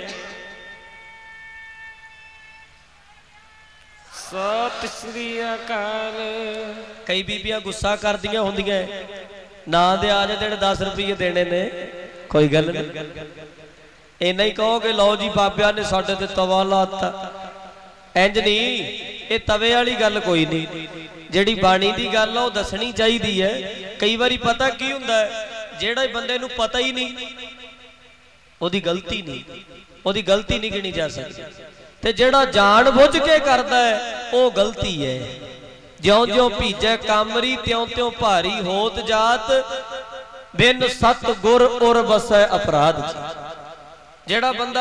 सत श्री अकाल। कई बीबियां गुस्सा कर दियां होंदियां, ना दे आ जाते दस रुपये देने ने, कोई गल नहीं। इन्ना ही कहोगे लो जी बाबिया ने साडे ते तवा लाता, इंज नहीं। ये तवे वाली गल कोई नहीं, जिहड़ी बाणी दी गल है दसनी चाहिदी है। कई बारी पता की हुंदा है, जिहड़ा बंदे नूं पता ही नहीं ओदी गलती नहीं, ओदी गलती नहीं गिनी जा सकती, ते जिहड़ा जान बुझ के करदा है वो गलती है। ज्यों ज्यों भीजे कामरी त्यों त्यों भारी होत जात, बिन सत गुर उर बसै अपराध। जेड़ा बंदा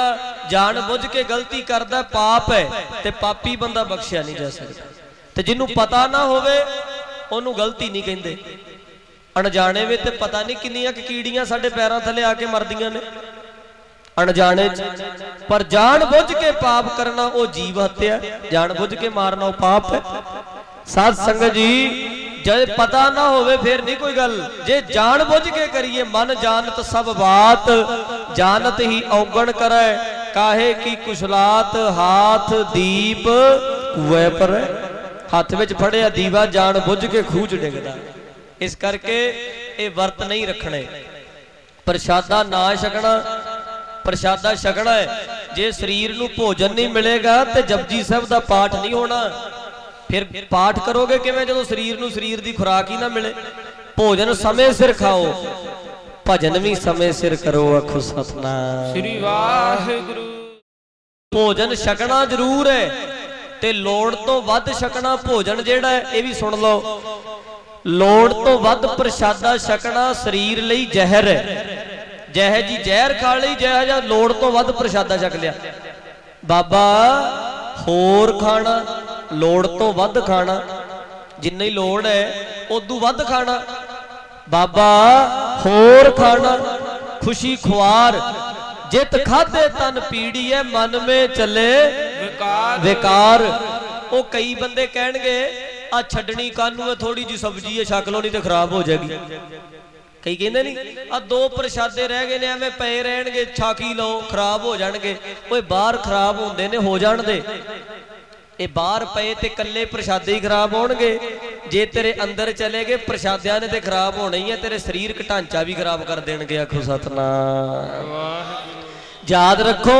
जान बुझ के गलती करदा पाप है ते पापी बंदा बख्शिया नहीं जा सकता। ते जिन्हों पता ना होवे ओनू गलती नहीं कहंदे। अणजाणे वे ते पता नहीं किन्नियां कीड़ियां साडे पैरां थले आके मरदियां ने अणजाणे च। पर जान बुझ के पाप करना वो जीव हत्या, जान बुझ के मारना वो पाप है। साध संगत जी जब पता ना होवे फिर नहीं कोई गल, जे जान बुझ के करिए मन जानत सब बात, जानत ही औगण करे काहे की कुशलात, हाथ दीप कुएं पर। हाथ विच फड़िया दीवा जान बुझ के खूच डिगदा। इस करके ये वर्त नहीं रखने। प्रशादा ना छकना, प्रशादा छकना है। जे शरीर नूं भोजन नहीं मिलेगा तो जपजी साहब का पाठ नहीं होना। फिर पाठ करोगे किवें जदों शरीर नूं शरीर की खुराक ही ना मिले। भोजन समय सिर खाओ, भजन भी समय सिर करो। आखो सतनाम श्री वाहिगुरु। भोजन छकना जरूर है ते लोड़ तो वध छकना भोजन जिहड़ा है ये भी सुन लो। लोड़ तो वध प्रशादा छकना शरीर लई जहर है। जह जी जहर खा ली, जह जा लोड़ तो वध प्रशादा छक लिया। बाबा होर खाना, लोड़ तो वध खाना, जिन्नी लोड़ है उदू वध खाना। बाबा होर खाना, खुशी खुआर, जित खादे तन पीड़ी है, मन में चले विकार, विकार। वो कई बंदे कहणगे आ छड्डनी कानू है, थोड़ी जी सब्जी है छक लो नहीं तो खराब हो जाएगी। कई कहते नहीं आ दो प्रशादे रह गए ने एवें पे रहणगे, छाकी लो खराब हो जाणगे। ओए बाहर खराब होंदे ने, हो जाण दे। ये बाहर पे ते कल्ले प्रशादे ही खराब होणगे, जे तेरे अंदर चले गए प्रशादियां ने ते खराब होना ही है। तेरे शरीर का ढांचा भी खराब कर देणगे। आखो सतनाम। याद रखो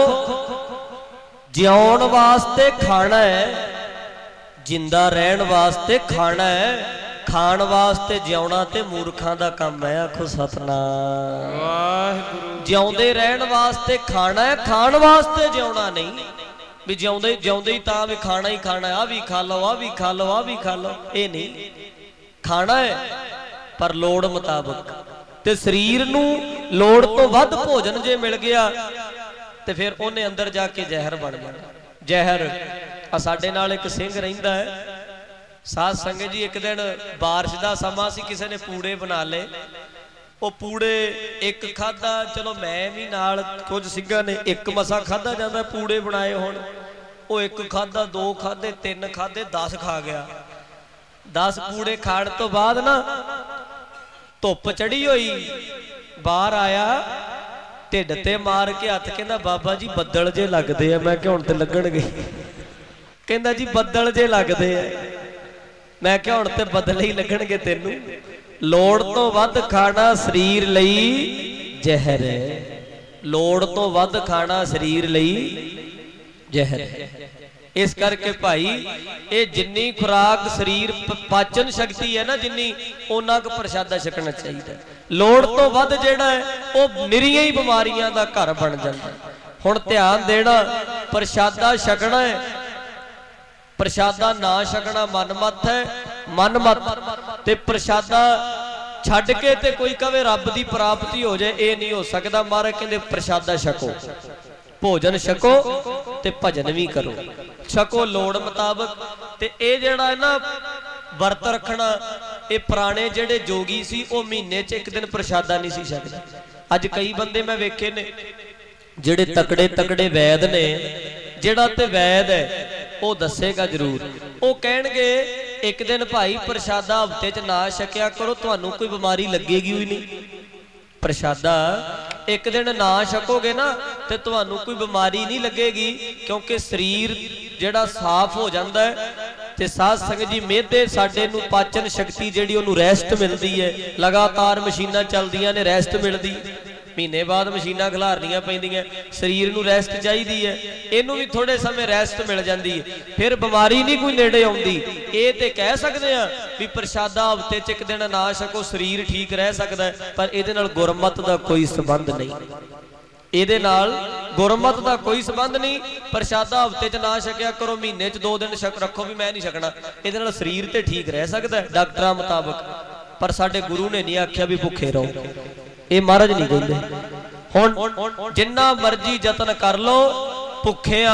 जिउण वास्ते खाना है, जिंदा रहन वास्ते खाना है, खाण वास्ते जिउणा ते मूर्खां दा काम है। आखो सतनाम वाहिगुरू। जिउंदे रहन वास्ते खाना है, खाण वास्ते जिउणा नहीं। भी जिउंदे जिउंदे ही तां भी खाना ही खाना है, आ भी खा लो, आ भी खा लो, आ भी खा लो, ये नहीं। खाना है पर लोड़ मुताबक। ते शरीर नूं लोड़ तो वध भोजन जे मिल गया ते फिर उन्हें अंदर जाके जहर बन जाना। जहर आ साडे नाल एक सिंह रहिंदा है। साध संगत जी एक दिन बारिश का समा सी, किसी ने पूड़े बना ले। वो पूड़े एक खादा, चलो मैं भी नाल, कुछ सिंघां ने एक मसा खादा जांदा। पूड़े बनाए हुण वो एक खादा, दो खादे, तीन खादे, दस खा गया। दस पूड़े खाण तो बाद ना धुप चढ़ी हुई, बाहर आया, ढिड ते मार के हथ, कहंदा बाबा जी बदल जे लगदे आ। मैं क्या हुण ते लगणगे? कहंदा जी बदल जे लगदे आ। मैं क्या हुण ते बदल ही लगणगे तैनूं। लोड़ तो वध खाना शरीर लई जहर है। लोड़ तो वध खाना शरीर लई जहर है। इस करके भाई ये जिन्नी खुराक शरीर पाचन शक्ति है ना, जिन्नी उन्ना क प्रशादा छकना चाहिए। लोड़ तो वध जिहड़ा है वो निरीਆਂ ही बीमारियां दा घर बन जाता। हुण ध्यान देना, प्रशादा छकना है, प्रशादा ना छकना मनमत है। मनमत ते प्रशादा छड्ड के ते कोई कहे रब की प्राप्ति हो जाए, ये नहीं हो सकता। महाराज कहंदे प्रशादा छको, भोजन छको ते भजन भी करो, छको लोड़ मुताबक। ते ये जिहड़ा है ना वर्त रखना, ये पुराने जिहड़े जोगी सी वो महीने च एक दिन प्रशादा नहीं सी छकदे। अज कई बंदे मैं वेखे ने जिहड़े तकड़े तकड़े वैद ने, जिहड़ा ते वैद है वो दसेगा जरूर। वो कहणगे एक दिन भाई प्रशादा हफ्ते च ना छकिया करो, तुहानू कोई बीमारी लगेगी ही नहीं। प्रशादा एक दिन ना छकोगे ना तो तुहानू कोई बीमारी नहीं लगेगी, क्योंकि शरीर जिहड़ा साफ हो जाता है। ते साध संगत जी मेदे साडे नू पाचन शक्ति जिहड़ी ओनू रैस्ट मिलती है। लगातार मशीनां चलदियां ने, रैस्ट मिलती। महीने बाद मशीनां खिलारनियां पैंदियां, शरीर नू रैस्ट चाहिदी है। इनू भी थोड़े समय रैस्ट मिल जाती है, फिर बीमारी नहीं कोई नेड़े आउंदी। ये तो कह सकते हैं भी प्रशादा हफ्ते च एक दिन ना छको शरीर ठीक रह सकता है, पर ये गुरमत का कोई संबंध नहीं। ਇਹਦੇ ਨਾਲ ਗੁਰਮਤ ਦਾ ਕੋਈ ਸੰਬੰਧ ਨਹੀਂ। ਪ੍ਰਸ਼ਾਦਾ ਹਫਤੇ 'ਚ ਨਾ ਛਕਿਆ ਕਰੋ, ਮਹੀਨੇ 'ਚ ਦੋ ਦਿਨ ਛਕ ਰੱਖੋ ਵੀ ਮੈਂ ਨਹੀਂ ਛਕਣਾ, ਇਹਦੇ ਨਾਲ ਸਰੀਰ ਤੇ ਠੀਕ ਰਹਿ ਸਕਦਾ ਡਾਕਟਰਾਂ ਮੁਤਾਬਕ। ਪਰ ਸਾਡੇ ਗੁਰੂ ਨੇ ਨਹੀਂ ਆਖਿਆ ਵੀ ਭੁੱਖੇ ਰਹੋ, ਇਹ ਮਹਾਰਾਜ ਨਹੀਂ ਕਹਿੰਦੇ। ਹੁਣ ਜਿੰਨਾ ਮਰਜ਼ੀ ਯਤਨ ਕਰ ਲੋ, ਭੁੱਖਿਆ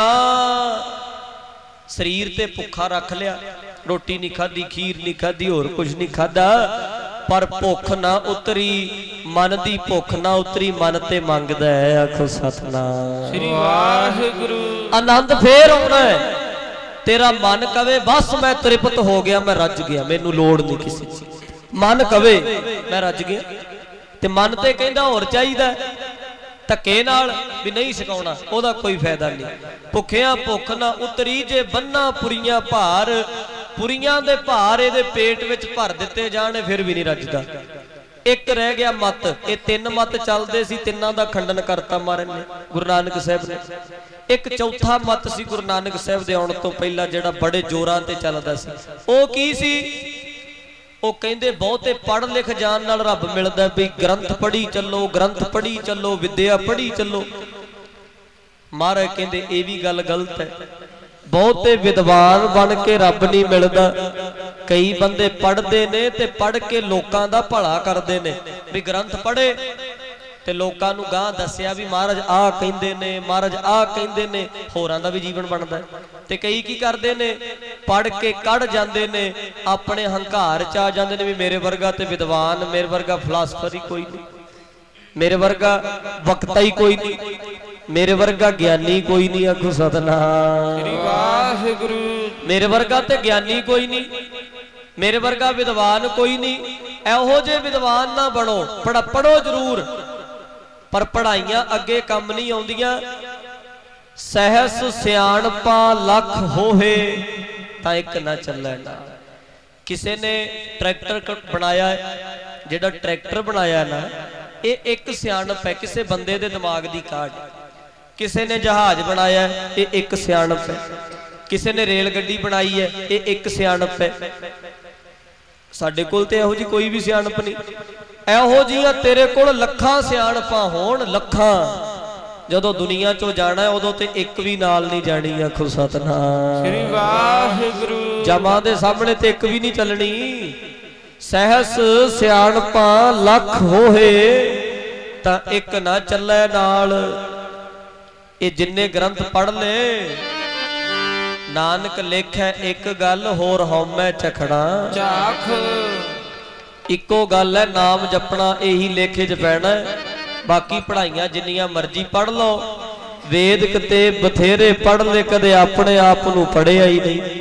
ਸਰੀਰ ਤੇ ਭੁੱਖਾ ਰੱਖ ਲਿਆ, ਰੋਟੀ ਨਹੀਂ ਖਾਧੀ, ਖੀਰ ਨਹੀਂ ਖਾਧੀ, ਹੋਰ ਕੁਝ ਨਹੀਂ ਖਾਧਾ, ਪਰ ਭੁੱਖ ਨਾ ਉਤਰੀ, ਮਨ ਦੀ ਭੁੱਖ ਨਾ ਉਤਰੀ, ਮਨ ਤੇ ਮੰਗਦਾ ਹੈ। ਆਖੋ ਸਤਨਾਮ ਸ੍ਰੀ ਵਾਹਿਗੁਰੂ। ਆਨੰਦ ਫੇਰ ਆਉਣਾ ਹੈ। ਤੇਰਾ ਮਨ ਕਵੇ ਬਸ ਮੈਂ ਤ੍ਰਿਪਤ ਹੋ ਗਿਆ, ਮੈਂ ਰੱਜ ਗਿਆ, ਮੈਨੂੰ ਲੋੜ ਨਹੀਂ ਕਿਸੇ ਚੀਜ਼। ਮਨ ਕਵੇ ਮੈਂ ਰੱਜ ਗਿਆ, ਤੇ ਮਨ ਤੇ ਕਹਿੰਦਾ ਹੋਰ ਚਾਹੀਦਾ, ਧੱਕੇ ਨਾਲ ਵੀ ਨਹੀਂ ਛਕਾਉਣਾ, ਉਹਦਾ ਕੋਈ ਫਾਇਦਾ ਨਹੀਂ। ਭੁੱਖਿਆਂ ਭੁੱਖ ਨਾ ਉਤਰੀ, ਜੇ ਬੰਨਾ ਪੁਰੀਆਂ ਭਾਰ, ਪੁਰੀਆਂ ਦੇ ਭਾਰ ਇਹਦੇ ਪੇਟ ਵਿੱਚ ਭਰ ਦਿੱਤੇ ਜਾਣ, ਫਿਰ ਵੀ ਨਹੀਂ ਰੱਜਦਾ। ਇੱਕ ਰਹਿ ਗਿਆ ਮਤ, ਇਹ ਤਿੰਨ ਮਤ ਚੱਲਦੇ ਸੀ, ਤਿੰਨਾਂ ਦਾ ਖੰਡਨ ਕਰਤਾ ਮਹਾਰਾਜ ਨੇ, ਗੁਰੂ ਨਾਨਕ ਸਾਹਿਬ ਨੇ। ਇੱਕ ਚੌਥਾ ਮਤ ਸੀ ਗੁਰੂ ਨਾਨਕ ਸਾਹਿਬ ਦੇ ਆਉਣ ਤੋਂ ਪਹਿਲਾਂ, ਜਿਹੜਾ ਬੜੇ ਜ਼ੋਰਾਂ ਤੇ ਚੱਲਦਾ ਸੀ। ਉਹ ਕੀ ਸੀ? ਉਹ ਕਹਿੰਦੇ ਬਹੁਤੇ ਪੜ੍ਹ ਲਿਖ ਜਾਣ ਨਾਲ ਰੱਬ ਮਿਲਦਾ, ਵੀ ਗ੍ਰੰਥ ਪੜ੍ਹੀ ਚੱਲੋ, ਗ੍ਰੰਥ ਪੜ੍ਹੀ ਚੱਲੋ, ਵਿਦਿਆ ਪੜ੍ਹੀ ਚੱਲੋ। ਮਹਾਰਾਜ ਕਹਿੰਦੇ ਇਹ ਵੀ ਗੱਲ ਗਲਤ ਹੈ। ਬਹੁਤੇ ਵਿਦਵਾਨ ਬਣ ਕੇ ਰੱਬ ਨਹੀਂ ਮਿਲਦਾ। ਕਈ ਬੰਦੇ ਪੜ੍ਹਦੇ ਨੇ ਤੇ ਪੜ੍ਹ ਕੇ ਲੋਕਾਂ ਦਾ ਭਲਾ ਕਰਦੇ ਨੇ, ਵੀ ਗ੍ਰੰਥ ਪੜ੍ਹੇ ਤੇ ਲੋਕਾਂ ਨੂੰ ਗਾਂ ਦੱਸਿਆ ਵੀ ਮਹਾਰਾਜ ਆਹ ਕਹਿੰਦੇ ਨੇ, ਮਹਾਰਾਜ ਆਹ ਕਹਿੰਦੇ ਨੇ, ਹੋਰਾਂ ਦਾ ਵੀ ਜੀਵਨ ਬਣਦਾ। ਤੇ ਕਈ ਕੀ ਕਰਦੇ ਨੇ, ਪੜ੍ਹ ਕੇ ਕੱਢ ਜਾਂਦੇ ਨੇ, ਆਪਣੇ ਹੰਕਾਰ ਚ ਆ ਜਾਂਦੇ ਨੇ ਵੀ ਮੇਰੇ ਵਰਗਾ ਤੇ ਵਿਦਵਾਨ, ਮੇਰੇ ਵਰਗਾ ਫਿਲਾਸਫਰ ਹੀ ਕੋਈ ਨਹੀਂ, ਮੇਰੇ ਵਰਗਾ ਵਕਤਾ ਹੀ ਕੋਈ ਨਹੀਂ, ਮੇਰੇ ਵਰਗਾ ਗਿਆਨੀ ਕੋਈ ਨਹੀਂ। ਆਖੋ ਸਤਨਾਮ ਸ੍ਰੀ ਵਾਹਿਗੁਰੂ। ਮੇਰੇ ਵਰਗਾ ਤੇ ਗਿਆਨੀ ਕੋਈ ਨਹੀਂ, ਮੇਰੇ ਵਰਗਾ ਵਿਦਵਾਨ ਕੋਈ ਨਹੀਂ। ਇਹੋ ਜਿਹੇ ਵਿਦਵਾਨ ਨਾ ਬਣੋ, ਪੜ੍ਹ ਪੜੋ ਜ਼ਰੂਰ, ਪਰ ਪੜ੍ਹਾਈਆਂ ਅੱਗੇ ਕੰਮ ਨਹੀਂ ਆਉਂਦੀਆਂ। ਸਹਿਸ ਸਿਆਣਪਾ ਲੱਖ ਹੋਵੇ, ਤਾਂ ਇੱਕ ਨਾ ਚੱਲੇ ਨਾ। ਕਿਸੇ ਨੇ ਟਰੈਕਟਰ ਬਣਾਇਆ, ਜਿਹੜਾ ਟਰੈਕਟਰ ਬਣਾਇਆ ਨਾ, ਇਹ ਇੱਕ ਸਿਆਣਪ ਹੈ, ਕਿਸੇ ਬੰਦੇ ਦੇ ਦਿਮਾਗ ਦੀ ਕਾਢ। ਕਿਸੇ ਨੇ ਜਹਾਜ਼ ਬਣਾਇਆ, ਇਹ ਇੱਕ ਸਿਆਣਪ ਹੈ। ਕਿਸੇ ਨੇ ਰੇਲ ਗੱਡੀ ਬਣਾਈ ਹੈ, ਇਹ ਇੱਕ ਸਿਆਣਪ ਹੈ। ਸਾਡੇ ਕੋਲ ਤੇ ਇਹੋ ਜਿਹੀ ਕੋਈ ਵੀ ਸਿਆਣਪ ਨਹੀਂ। ਇਹੋ ਜਿਹੀਆਂ ਤੇਰੇ ਕੋਲ ਲੱਖਾਂ ਸਿਆਣਪਾਂ ਹੋਣ, ਲੱਖਾਂ, ਜਦੋਂ ਦੁਨੀਆ ਚੋਂ ਜਾਣਾ ਉਦੋਂ ਤੇ ਇੱਕ ਵੀ ਨਾਲ ਨਹੀਂ ਜਾਣੀ। ਆਖੋ ਸਤਨਾਮ ਸ੍ਰੀ ਵਾਹਿਗੁਰੂ। ਜਮਾਂ ਦੇ ਸਾਹਮਣੇ ਤੇ ਇੱਕ ਵੀ ਨਹੀਂ ਚੱਲਣੀ। ਸਹਿਸ ਸਿਆਣਪਾਂ ਲੱਖ ਹੋਏ, ਤਾਂ ਇੱਕ ਨਾ ਚੱਲੇ ਨਾਲ। ਇਹ ਜਿੰਨੇ ਗ੍ਰੰਥ ਪੜ੍ਹ ਲੈ, ਨਾਨਕ ਲੇਖੈ ਇੱਕ ਗੱਲ, ਹੋਰ ਹਉਮੈ ਚਖਣਾ ਚਾਖ। ਇੱਕੋ ਗੱਲ ਹੈ, ਨਾਮ ਜਪਣਾ, ਇਹੀ ਲੇਖੇ 'ਚ ਪੈਣਾ। ਬਾਕੀ ਪੜ੍ਹਾਈਆਂ ਜਿੰਨੀਆਂ ਮਰਜ਼ੀ ਪੜ੍ਹ ਲਓ, ਵੇਦ ਕਿਤੇ ਬਥੇਰੇ ਪੜ੍ਹ ਲੈ, ਕਦੇ ਆਪਣੇ ਆਪ ਨੂੰ ਪੜ੍ਹਿਆ ਹੀ ਨਹੀਂ।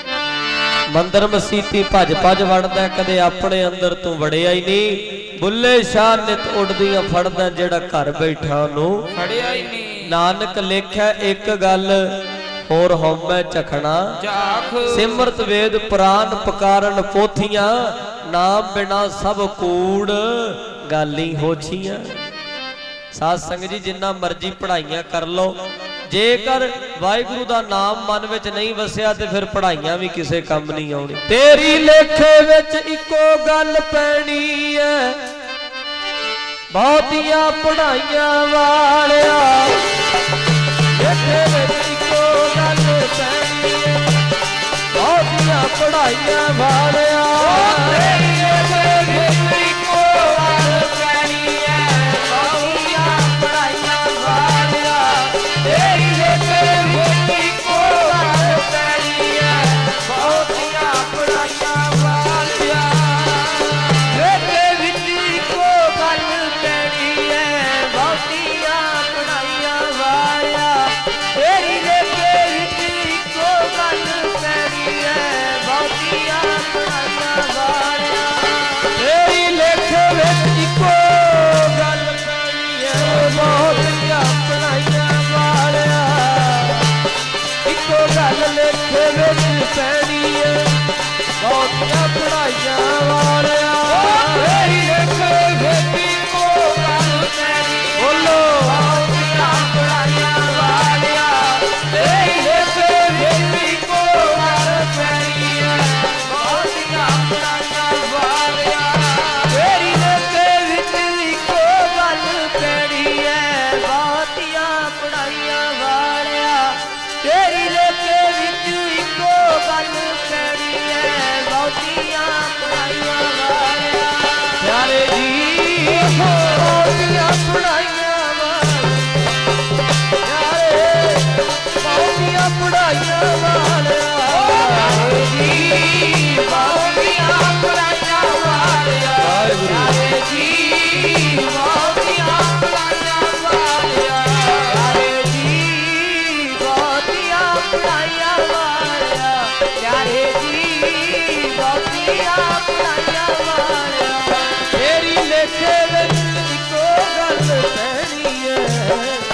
ਮੰਦਰ ਮਸੀਤੀ ਭੱਜ ਭੱਜ ਵੜਦਾ, ਕਦੇ ਆਪਣੇ ਅੰਦਰ ਤੂੰ ਵੜਿਆ ਹੀ ਨਹੀਂ। ਬੁੱਲੇ ਸ਼ਾਹ ਨਿਤ ਉੱਡਦੀਆਂ ਫੜਦਾ, ਜਿਹੜਾ ਘਰ ਬੈਠਾ ਉਹਨੂੰ ਫੜਿਆ ਹੀ ਨਹੀਂ। ਨਾਨਕ ਲੇਖੈ ਇੱਕ ਗੱਲ, ਹੋਰ ਹਉਮੈ ਚਖਣਾ ਚਾਖ। ਸਿਮਰਤ ਵੇਦ ਪੁਰਾਨ ਪਕਾਰਨ ਪੋਥੀਆਂ, ਨਾਮ ਬਿਨਾ ਸਭ ਕੂੜ ਗਾਲੀ ਹੋਛੀਆਂ। ਸਾਧ ਸੰਗਤ ਜੀ, ਜਿੰਨਾ ਮਰਜ਼ੀ ਪੜ੍ਹਾਈਆਂ ਕਰ ਲਓ, ਜੇਕਰ ਵਾਹਿਗੁਰੂ ਦਾ ਨਾਮ ਮਨ ਵਿੱਚ ਨਹੀਂ ਵਸਿਆ ਤੇ ਫਿਰ ਪੜ੍ਹਾਈਆਂ ਵੀ ਕਿਸੇ ਕੰਮ ਨਹੀਂ ਆਉਣੀ। ਤੇਰੀ ਲੇਖੇ ਵਿੱਚ ਇੱਕੋ ਗੱਲ ਪੈਣੀ ਐ, ਬਹੁਤੀਆਂ ਪੜ੍ਹਾਈਆਂ ਵਾਲਿਆ। ਲੇਖੇ ਵਿੱਚ ਇੱਕੋ ਗੱਲ ਪੈਣੀ ਐ, ਬਹੁਤੀਆਂ ਪੜ੍ਹਾਈਆਂ ਵਾਲਿਆ। ਤੇਰੀ ਲੇਖੇ ਵਿੱਚ ਇੱਕੋ ਗੱਲ ਪੈਣੀ ਐ, ਬਹੁਤੀਆਂ ਪੜ੍ਹਾਈਆਂ ਵਾਲਿਆ। ਤੇਰੀ ਲੇਖੇ ਵਿੱਚ ਇੱਕੋ ਗੱਲ ਪੈਣੀ ਐ, ਬਹੁਤੀਆਂ ਪੜ੍ਹਾਈਆਂ ਵਾਲਿਆ। ਲੇਖੇ ਵਿੱਚ ਇੱਕੋ ਗੱਲ ਪੈਣੀ ਐ, ਬਹੁਤੀਆਂ ਪੜ੍ਹਾਈਆਂ ਵਾਲਿਆ। ਤੇਰੀ ਲੇਖੇ ਵਿੱਚ ਇੱਕੋ ਗੱਲ ਪੈਣੀ ਐ, ਬਹੁਤੀਆਂ ਪੜ੍ਹਾਈਆਂ ਵਾਲਿਆ। ਤੇਰੀ ਲੇਖੇ ਵਿੱਚ ਇੱਕੋ ਗੱਲ ਪੈਣੀ ਐ, ਬਹੁਤੀਆਂ ਪੜ੍ਹਾਈਆਂ ਵਾਲਿਆ। ਇੱਕੋ ਗੱਲ ਲੇਖੇ ਵਿੱਚ ਪੈਣੀ ਐ, ਬਹੁਤੀਆਂ ਪੜ੍ਹਾਈਆਂ ਵਾਲਿਆ। ਤੇਰੀ ਲੇਖੇ ਵਿੱਚ ਇੱਕੋ ਗੱਲ ਪੈਣੀ ਐ, ਬੋਲੋ ਬਹੁਤੀਆਂ ਪੜ੍ਹਾਈਆਂ ਵਾਲਿਆ। ਤੇਰੀ ਲੇਖੇ ਵਿੱਚ ਇੱਕੋ ਗੱਲ ਪੈਣੀ ਐ, ਬਹੁਤੀਆਂ ਪੜ੍ਹਾਈਆਂ ਵਾਲਿਆ। ਤੇਰੀ ਲੇਖੇ ਵਿੱਚ ਇੱਕੋ ਗੱਲ ਪੈਣੀ ਐ, ਬਹੁਤੀਆਂ ਪੜ੍ਹਾਈਆਂ ਵਾਲਿਆ। ਤੇਰੀ ਲੇਖੇ ਵਿੱਚ ਇੱਕੋ ਗੱਲ ਪੈਣੀ ਐ, ਬਹੁਤੀਆਂ